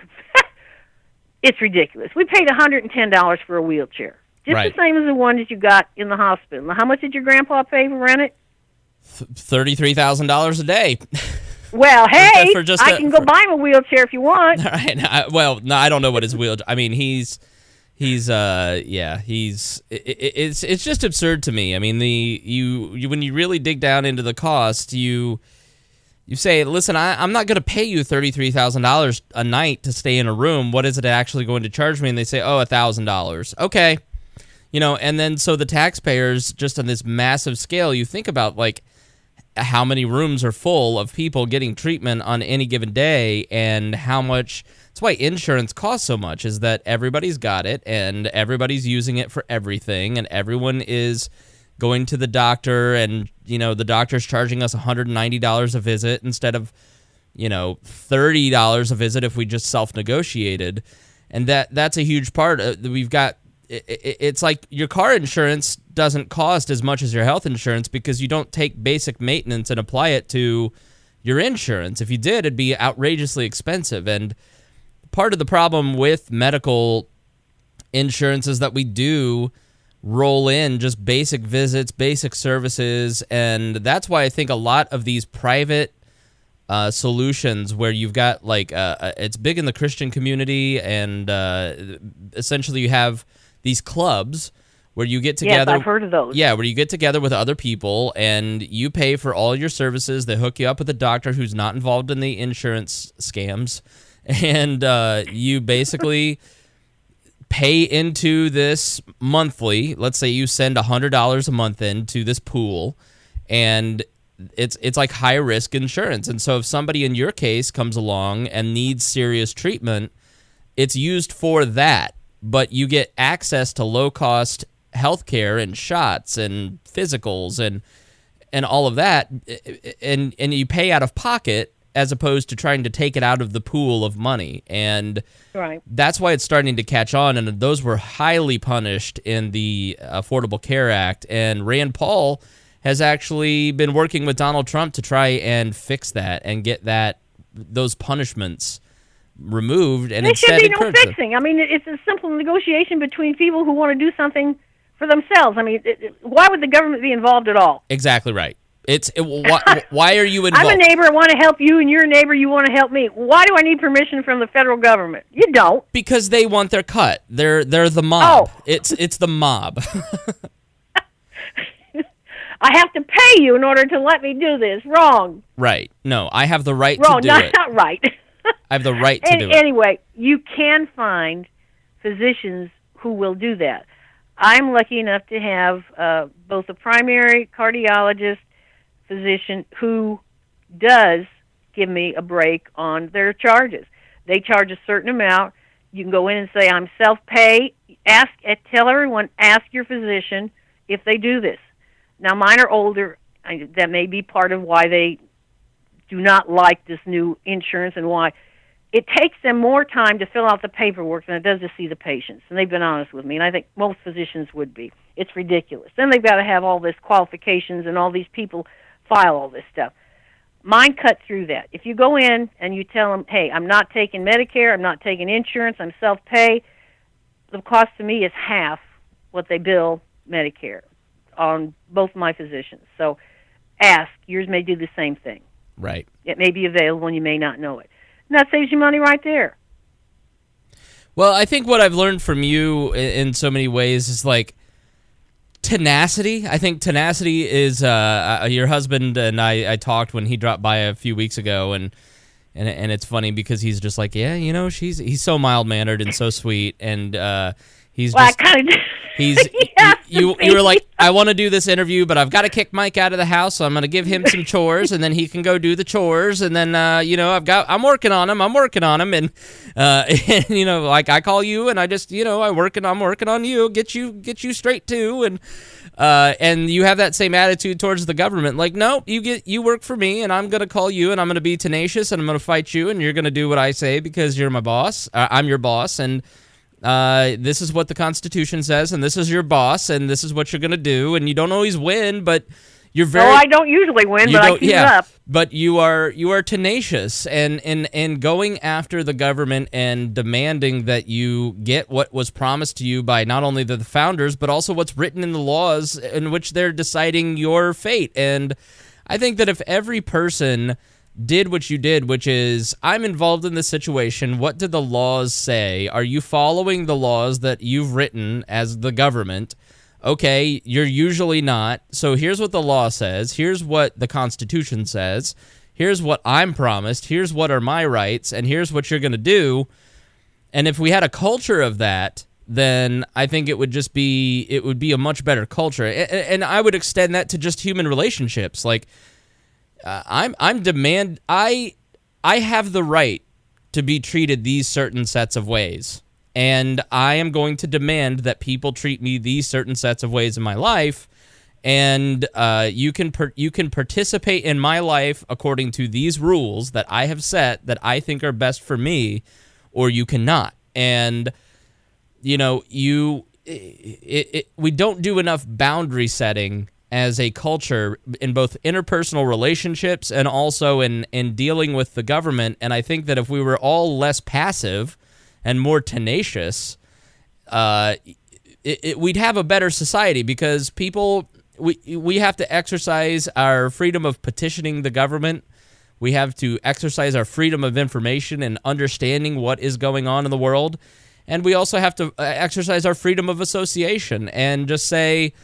it's ridiculous. We paid one hundred ten dollars for a wheelchair, just right. the same as the one that you got in the hospital. Now, how much did your grandpa pay for rent it? thirty-three thousand dollars a day. Well, hey, for just I a, can go for, buy him a wheelchair if you want. All right. I, well, no, I don't know what his wheelchair. I mean, he's he's uh yeah he's it, it, it's it's just absurd to me. I mean, the you, you when you really dig down into the cost, you you say, listen, I, I'm not going to pay you thirty-three thousand dollars a night to stay in a room. What is it actually going to charge me? And they say, oh, a thousand dollars. Okay, you know, and then so the taxpayers, just on this massive scale, you think about like how many rooms are full of people getting treatment on any given day, and how much. That's why insurance costs so much, is that everybody's got it and everybody's using it for everything, and everyone is going to the doctor, and you know the doctor's charging us one hundred ninety dollars a visit instead of, you know, thirty dollars a visit if we just self-negotiated. And that that's a huge part. Of, we've got it, it, it's like your car insurance doesn't cost as much as your health insurance because you don't take basic maintenance and apply it to your insurance. If you did, it'd be outrageously expensive. And part of the problem with medical insurance is that we do roll in just basic visits, basic services, and that's why I think a lot of these private uh, solutions where you've got like uh, it's big in the Christian community, and uh, essentially you have these clubs where you get together. Yes, I've heard of those. Yeah, where you get together with other people and you pay for all your services. They hook you up with a doctor who's not involved in the insurance scams, and uh, you basically pay into this monthly. Let's say you send one hundred dollars a month into this pool, and it's it's like high-risk insurance. And so if somebody in your case comes along and needs serious treatment, it's used for that, but you get access to low-cost healthcare and shots and physicals and and all of that, and and you pay out of pocket as opposed to trying to take it out of the pool of money. And right. that's why it's starting to catch on, and those were highly punished in the Affordable Care Act. And Rand Paul has actually been working with Donald Trump to try and fix that and get that those punishments removed. And there should instead be no encourage them. fixing. I mean, it's a simple negotiation between people who want to do something for themselves. I mean, it, it, why would the government be involved at all? Exactly right. It's it, why, why are you involved? I'm a neighbor, I want to help you, and you're a neighbor, you want to help me. Why do I need permission from the federal government? You don't. Because they want their cut. They're they're the mob. Oh. It's it's the mob. I have to pay you in order to let me do this. Wrong. Right. No, I have the right Wrong. to do not, it. Not right. I have the right to and, do it. Anyway, you can find physicians who will do that. I'm lucky enough to have uh, both a primary cardiologist physician who does give me a break on their charges. They charge a certain amount. You can go in and say, I'm self-pay. Ask, tell everyone, ask your physician if they do this. Now, mine are older. I, that may be part of why they do not like this new insurance and why it takes them more time to fill out the paperwork than it does to see the patients. And they've been honest with me, and I think most physicians would be. It's ridiculous. Then they've got to have all this qualifications and all these people file all this stuff. Mine cut through that. If you go in and you tell them, hey, I'm not taking Medicare, I'm not taking insurance, I'm self-pay, the cost to me is half what they bill Medicare on both my physicians. So ask. Yours may do the same thing. Right. It may be available and you may not know it. And that saves you money right there. Well, I think what I've learned from you in so many ways is like, tenacity. I think tenacity is uh, uh, your husband and I, I talked when he dropped by a few weeks ago, and and and it's funny because he's just like, yeah, you know, she's he's so mild mannered and so sweet, and uh, he's well, just I kind of he's yeah, you you were like, I want to do this interview, but I've got to kick Mike out of the house, so I'm going to give him some chores, and then he can go do the chores, and then uh, you know, I've got I'm working on him, I'm working on him, and uh, and you know, like I call you, and I just you know, I working I'm working on you, get you get you straight too, and. Uh, and you have that same attitude towards the government. Like, no, you get you work for me, and I'm going to call you, and I'm going to be tenacious, and I'm going to fight you, and you're going to do what I say because you're my boss. Uh, I'm your boss, and uh, this is what the Constitution says, and this is your boss, and this is what you're going to do. And you don't always win, but you're very... No, I don't usually win, but I keep yeah, it up. But you are you are tenacious, and, and, and going after the government and demanding that you get what was promised to you by not only the, the founders, but also what's written in the laws in which they're deciding your fate. And I think that if every person did what you did, which is, I'm involved in this situation, what did the laws say? Are you following the laws that you've written as the government? Okay, you're usually not. So here's what the law says. Here's what the Constitution says. Here's what I'm promised. Here's what are my rights. And here's what you're going to do. And if we had a culture of that, then I think it would just be, it would be a much better culture. And, and I would extend that to just human relationships. Like, uh, I'm, I'm demand, I, I have the right to be treated these certain sets of ways. And I am going to demand that people treat me these certain sets of ways in my life, and uh, you can per- you can participate in my life according to these rules that I have set that I think are best for me, or you cannot. And you know, you it, it, we don't do enough boundary setting as a culture in both interpersonal relationships and also in in dealing with the government. And I think that if we were all less passive and more tenacious, uh, it, it, we'd have a better society, because people, we we have to exercise our freedom of petitioning the government. We have to exercise our freedom of information and understanding what is going on in the world. And we also have to exercise our freedom of association and just say,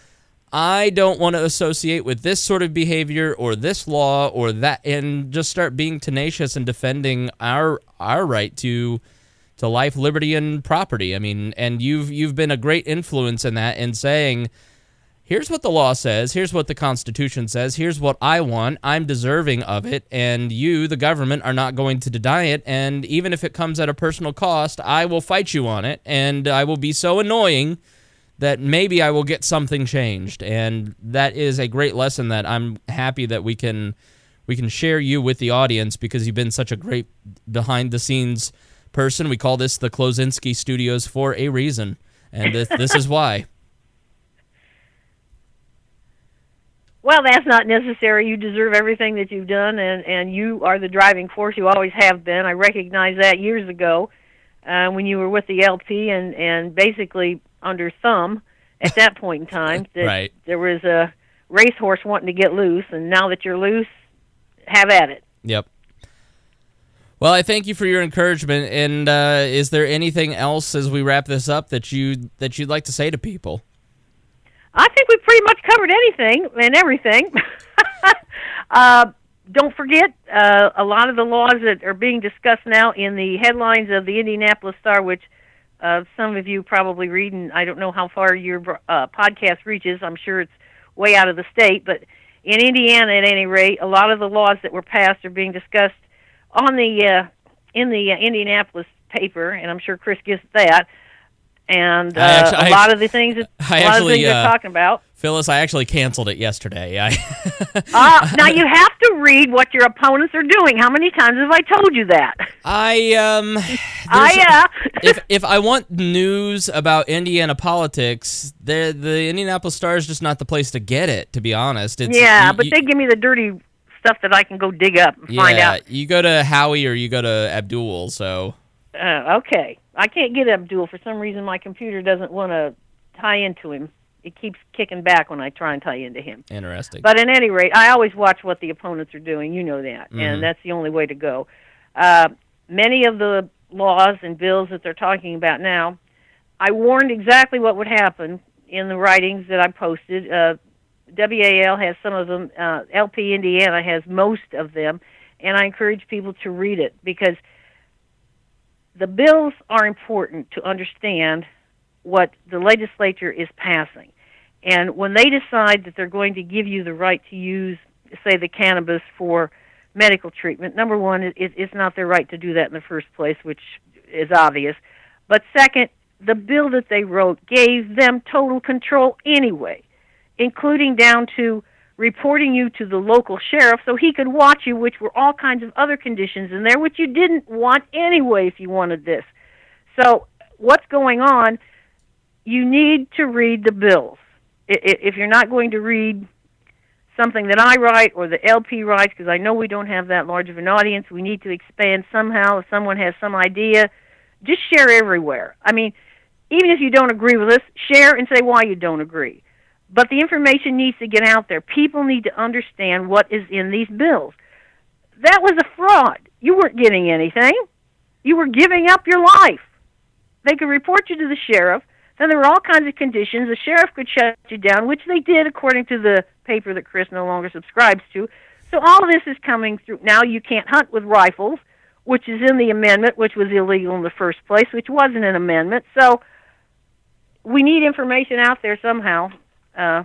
I don't want to associate with this sort of behavior or this law or that, and just start being tenacious and defending our our right to to life, liberty, and property. I mean, and you've you've been a great influence in that, in saying, here's what the law says, here's what the Constitution says, here's what I want, I'm deserving of it, and you, the government, are not going to deny it, and even if it comes at a personal cost, I will fight you on it, and I will be so annoying that maybe I will get something changed. And that is a great lesson that I'm happy that we can we can share you with the audience, because you've been such a great behind-the-scenes person. We call this the Klosinski Studios for a reason, and this, this is why. Well, that's not necessary. You deserve everything that you've done, and, and you are the driving force. You always have been. I recognized that years ago uh, when you were with the L P and, and basically under thumb at that point in time. That right. There was a racehorse wanting to get loose, and now that you're loose, have at it. Yep. Well, I thank you for your encouragement. And uh, is there anything else as we wrap this up that you that you'd like to say to people? I think we pretty much covered anything and everything. uh, don't forget, uh, a lot of the laws that are being discussed now in the headlines of the Indianapolis Star, which uh, some of you probably read, and I don't know how far your uh, podcast reaches. I'm sure it's way out of the state, but in Indiana, at any rate, a lot of the laws that were passed are being discussed on the uh, in the uh, Indianapolis paper, and I'm sure Chris gets that. And uh, actually, a I, lot of the things that, I a lot actually, of things uh, they're talking about. Phyllis, I actually canceled it yesterday. I uh, now you have to read what your opponents are doing. How many times have I told you that? I um. Ah, yeah. if if I want news about Indiana politics, the the Indianapolis Star is just not the place to get it. To be honest, it's, yeah, you, but you, they give me the dirty stuff that I can go dig up and yeah, find out. You go to Howie or you go to Abdul. So. Uh, okay. I can't get Abdul. For some reason, my computer doesn't want to tie into him. It keeps kicking back when I try and tie into him. Interesting. But at any rate, I always watch what the opponents are doing. You know that. Mm-hmm. And that's the only way to go. Uh, many of the laws and bills that they're talking about now, I warned exactly what would happen in the writings that I posted. Uh, W A L has some of them. Uh, L P Indiana has most of them, and I encourage people to read it because the bills are important to understand what the legislature is passing. And when they decide that they're going to give you the right to use, say, the cannabis for medical treatment, number one, it, it's not their right to do that in the first place, which is obvious. But second, the bill that they wrote gave them total control anyway, including down to reporting you to the local sheriff so he could watch you, which were all kinds of other conditions in there, which you didn't want anyway if you wanted this. So what's going on, you need to read the bills. If you're not going to read something that I write or the L P writes, because I know we don't have that large of an audience, we need to expand somehow. If someone has some idea, just share everywhere. I mean, even if you don't agree with us, share and say why you don't agree. But the information needs to get out there. People need to understand what is in these bills. That was a fraud. You weren't getting anything. You were giving up your life. They could report you to the sheriff. Then there were all kinds of conditions. The sheriff could shut you down, which they did according to the paper that Chris no longer subscribes to. So all of this is coming through. Now you can't hunt with rifles, which is in the amendment, which was illegal in the first place, which wasn't an amendment. So we need information out there somehow. Uh,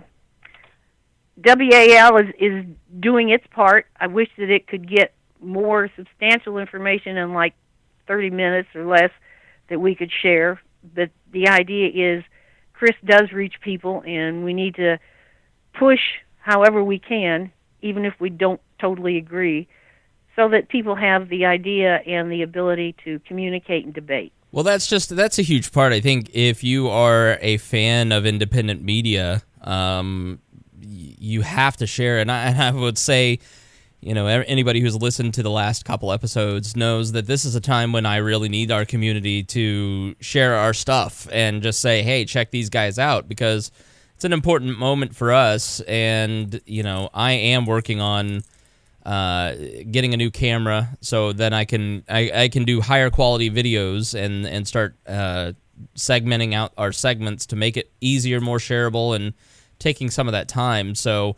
W A L is, is doing its part. I wish that it could get more substantial information in like thirty minutes or less that we could share. But the idea is Chris does reach people, and we need to push however we can, even if we don't totally agree, so that people have the idea and the ability to communicate and debate. Well, that's just that's a huge part. I think if you are a fan of independent media, um, you have to share. And I, and I would say, you know, anybody who's listened to the last couple episodes knows that this is a time when I really need our community to share our stuff and just say, hey, check these guys out, because it's an important moment for us. And, you know, I am working on uh, getting a new camera so then I can I, I can do higher quality videos and, and start uh, segmenting out our segments to make it easier, more shareable, and taking some of that time. So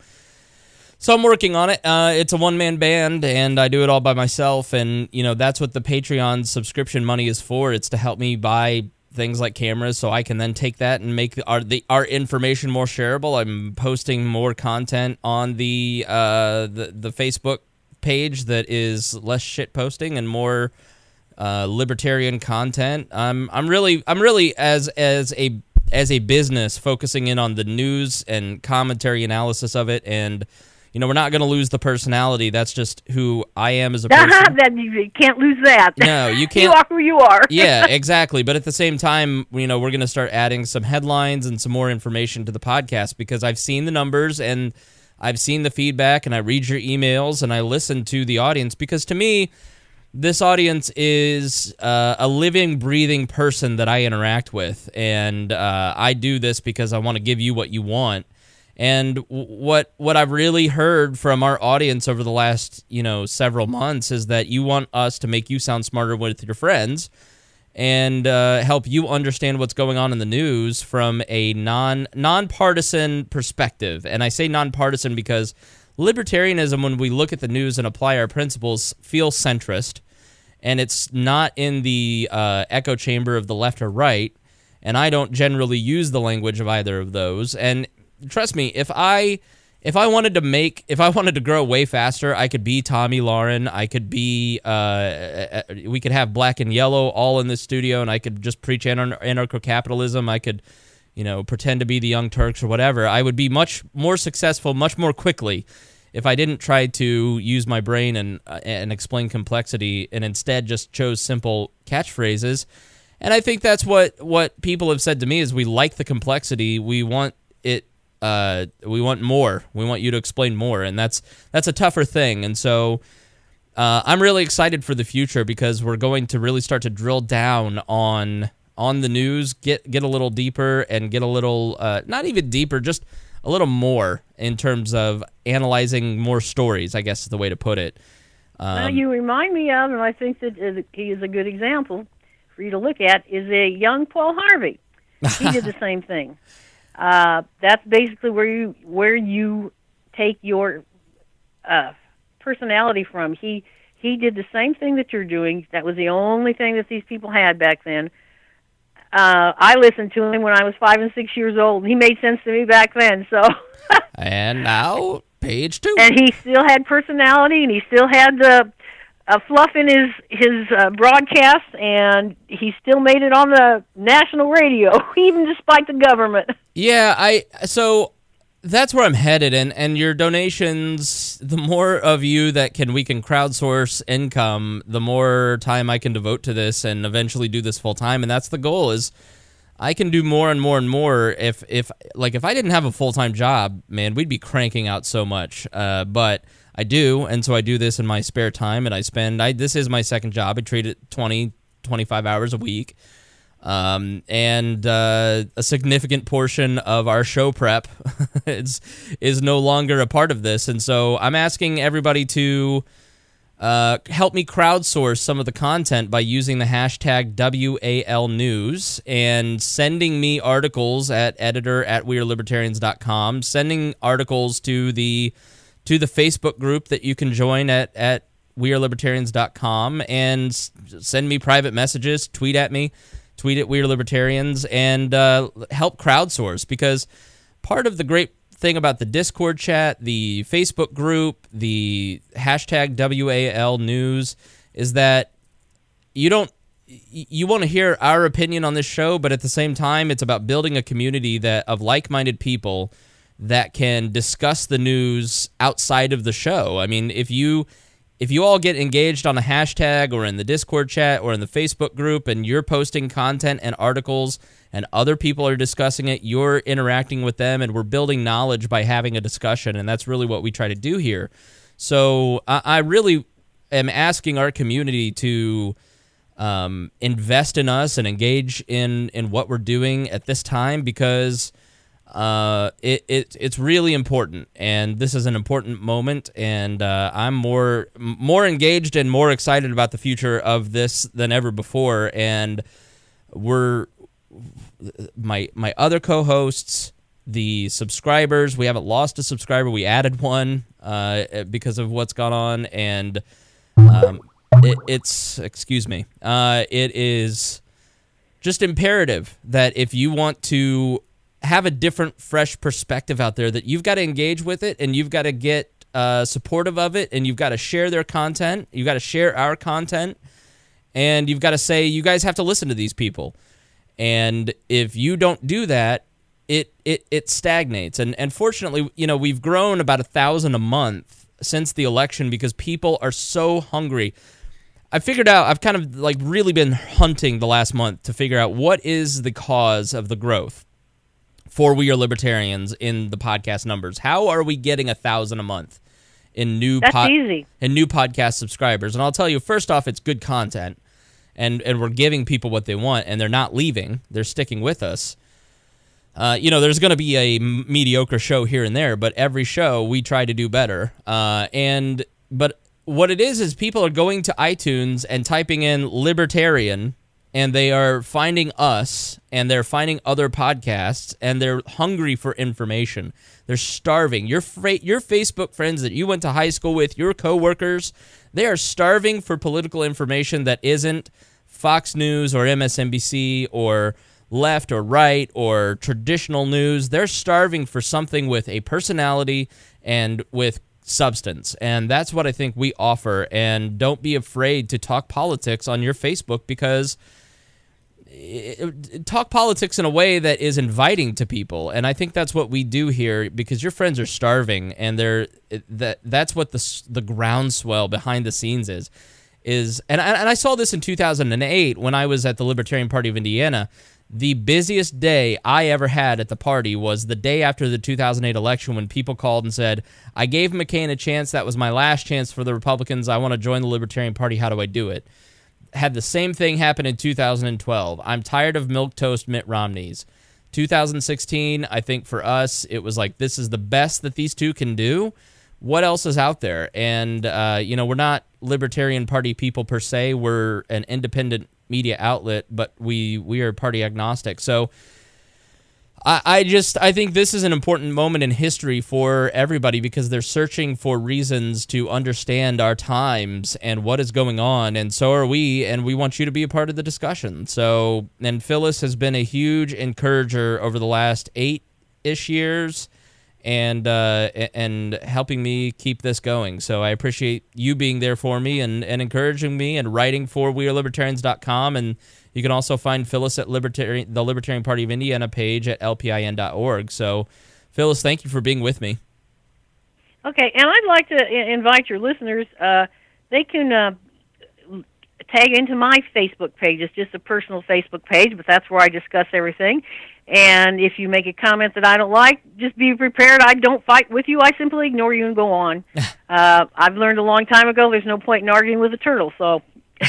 So I'm working on it. Uh, it's a one-man band, and I do it all by myself. And, you know, that's what the Patreon subscription money is for. It's to help me buy things like cameras so I can then take that and make our the our information more shareable. I'm posting more content on the uh, the, the Facebook page that is less shit posting and more uh, libertarian content. I'm I'm really I'm really as as a as a business focusing in on the news and commentary analysis of it. And you know, we're not going to lose the personality. That's just who I am as a person. That, you can't lose that. No, you can't. You are who you are. Yeah, exactly. But at the same time, you know, we're going to start adding some headlines and some more information to the podcast, because I've seen the numbers and I've seen the feedback, and I read your emails and I listen to the audience, because to me, this audience is uh, a living, breathing person that I interact with. And uh, I do this because I want to give you what you want. And what what I've really heard from our audience over the last, you know, several months is that you want us to make you sound smarter with your friends and uh, help you understand what's going on in the news from a non nonpartisan perspective. And I say nonpartisan because libertarianism, when we look at the news and apply our principles, feels centrist, and it's not in the uh, echo chamber of the left or right. And I don't generally use the language of either of those. And trust me, if I if I wanted to make if I wanted to grow way faster, I could be Tommy Lauren. I could be uh, we could have Black and Yellow all in this studio, and I could just preach anar- anarcho-capitalism. I could, you know, pretend to be the Young Turks or whatever. I would be much more successful, much more quickly, if I didn't try to use my brain and uh, and explain complexity, and instead just chose simple catchphrases. And I think that's what what people have said to me is we like the complexity. We want it. Uh, we want more. We want you to explain more, and that's that's a tougher thing. And so uh, I'm really excited for the future, because we're going to really start to drill down on on the news, get get a little deeper, and get a little uh, not even deeper, just a little more in terms of analyzing more stories, I guess is the way to put it. Um, well, you remind me of, and I think that he is a good example for you to look at, is a young Paul Harvey. He did the same thing. Uh, that's basically where you where you take your uh, personality from. He he did the same thing that you're doing. That was the only thing that these people had back then. Uh, I listened to him when I was five and six years old, and he made sense to me back then. So, and now page two, and he still had personality, and he still had the uh, fluff in his his uh, broadcast, and he still made it on the national radio, even despite the government. Yeah, I so. That's where I'm headed, and, and your donations, the more of you that can we can crowdsource income, the more time I can devote to this and eventually do this full time, and that's the goal. Is I can do more and more and more. If if like if I didn't have a full time job, man, we'd be cranking out so much. Uh, but I do, and so I do this in my spare time, and I spend. I this is my second job. I treat it twenty, twenty-five hours a week. Um, and uh, a significant portion of our show prep is, is no longer a part of this. And so I'm asking everybody to uh, help me crowdsource some of the content by using the hashtag W A L News and sending me articles at editor at we are libertarians dot com, sending articles to the to the Facebook group that you can join at, at we are libertarians dot com, and send me private messages, tweet at me. Tweet at We Are Libertarians, and uh, help crowdsource, because part of the great thing about the Discord chat, the Facebook group, the hashtag W A L News is that you don't you want to hear our opinion on this show, but at the same time, it's about building a community that of like-minded people that can discuss the news outside of the show. I mean, if you If you all get engaged on the hashtag or in the Discord chat or in the Facebook group and you're posting content and articles and other people are discussing it, you're interacting with them, and we're building knowledge by having a discussion, and that's really what we try to do here. So I, I really am asking our community to um, invest in us and engage in, in what we're doing at this time, because Uh, it, it it's really important, and this is an important moment, and uh, I'm more more engaged and more excited about the future of this than ever before. And we're my my other co-hosts, the subscribers. We haven't lost a subscriber. We added one uh, because of what's gone on, and um, it, it's excuse me. Uh, it is just imperative that if you want to have a different, fresh perspective out there, that you've got to engage with it, and you've got to get uh, supportive of it, and you've got to share their content. You've got to share our content, and you've got to say, you guys have to listen to these people. And if you don't do that, it it it stagnates. And and fortunately, you know, we've grown about a thousand a month since the election because people are so hungry. I figured out, I've kind of like really been hunting the last month to figure out what is the cause of the growth for We Are Libertarians in the podcast numbers. How are we getting a thousand a month in new That's pod- easy. in new podcast subscribers? And I'll tell you, first off, it's good content, and and we're giving people what they want, and they're not leaving; they're sticking with us. Uh, you know, there's going to be a m- mediocre show here and there, but every show we try to do better. Uh, and but what it is is people are going to iTunes and typing in libertarian, and they are finding us, and they're finding other podcasts, and they're hungry for information. They're starving. Your fra- your Facebook friends that you went to high school with, your coworkers, they are starving for political information that isn't Fox News or M S N B C or left or right or traditional news. They're starving for something with a personality and with substance, and that's what I think we offer. And don't be afraid to talk politics on your Facebook, because talk politics in a way that is inviting to people, and I think that's what we do here, because your friends are starving, and they're that that's what the the groundswell behind the scenes is is and I, and I saw this in two thousand eight when I was at the Libertarian Party of Indiana. The busiest day I ever had at the party was the day after the two thousand eight election, when people called and said, I gave McCain a chance, that was my last chance for the Republicans, I want to join the Libertarian Party, how do I do it? Had the same thing happen in two thousand twelve. I'm tired of milquetoast Mitt Romneys. two thousand sixteen, I think for us, it was like, this is the best that these two can do. What else is out there? And, uh, you know, we're not Libertarian Party people per se. We're an independent media outlet, but we, we are party agnostic. So I, I just I think this is an important moment in history for everybody because they're searching for reasons to understand our times and what is going on, and so are we, and we want you to be a part of the discussion. So, and Phyllis has been a huge encourager over the last eight-ish years and uh, and helping me keep this going. So I appreciate you being there for me and, and encouraging me and writing for we are libertarians dot com, and you can also find Phyllis at Libertarian, the Libertarian Party of Indiana page at L P I N dot org. So, Phyllis, thank you for being with me. Okay, and I'd like to I- invite your listeners. Uh, they can uh, tag into my Facebook page. It's just a personal Facebook page, but that's where I discuss everything. And if you make a comment that I don't like, just be prepared. I don't fight with you. I simply ignore you and go on. uh, I've learned a long time ago there's no point in arguing with a turtle, so...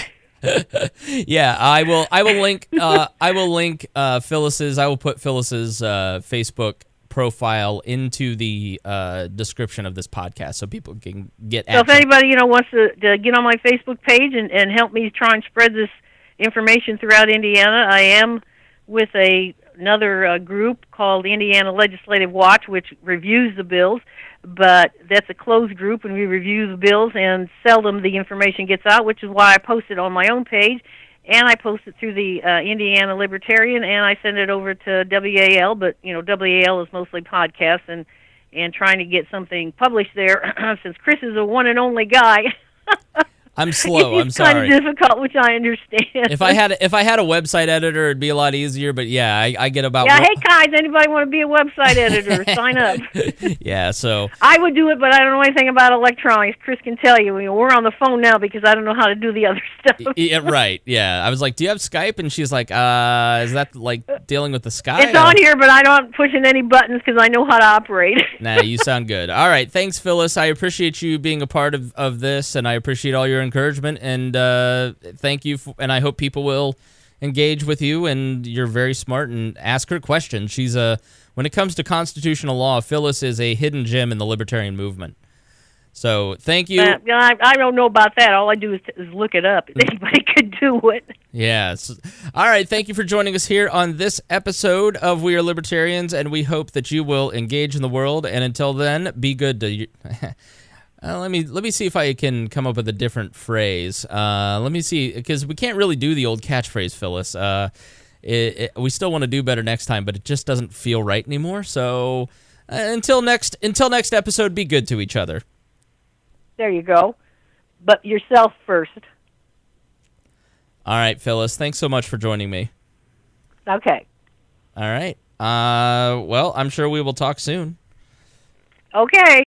yeah, I will. I will link. Uh, I will link uh, Phyllis's. I will put Phyllis's uh, Facebook profile into the uh, description of this podcast, so people can get. So if anybody you know wants to, to get on my Facebook page and, and help me try and spread this information throughout Indiana, I am with a another uh, group called Indiana Legislative Watch, which reviews the bills. But that's a closed group, and we review the bills, and seldom the information gets out, which is why I post it on my own page, and I post it through the uh, Indiana Libertarian, and I send it over to W A L, but, you know, W A L is mostly podcasts, and, and trying to get something published there, since Chris is a one and only guy. I'm slow. I'm it's sorry. It's kind of difficult, which I understand. If I had if I had a website editor, it'd be a lot easier. But yeah, I, I get about. Yeah, one... hey guys, anybody want to be a website editor? Sign up. Yeah, so I would do it, but I don't know anything about electronics. Chris can tell you. We're on the phone now because I don't know how to do the other stuff. Yeah, right. Yeah, I was like, "Do you have Skype?" And she's like, "Uh, is that like dealing with the Skype?" It's on here, but I don't pushing any buttons because I know how to operate. Nah, you sound good. All right, thanks, Phyllis. I appreciate you being a part of, of this, and I appreciate all your encouragement. And uh, thank you, for, and I hope people will engage with you. And you're very smart, and ask her questions. She's a when it comes to constitutional law, Phyllis is a hidden gem in the libertarian movement. So thank you. Uh, I, I don't know about that. All I do is, is look it up. Anybody could do it. Yes. All right. Thank you for joining us here on this episode of We Are Libertarians, and we hope that you will engage in the world. And until then, be good to you. Uh, let me let me see if I can come up with a different phrase. Uh, let me see, because we can't really do the old catchphrase, Phyllis. Uh, it, it, we still want to do better next time, but it just doesn't feel right anymore. So uh, until next until next episode, be good to each other. There you go. But yourself first. All right, Phyllis. Thanks so much for joining me. Okay. All right. Uh, well, I'm sure we will talk soon. Okay.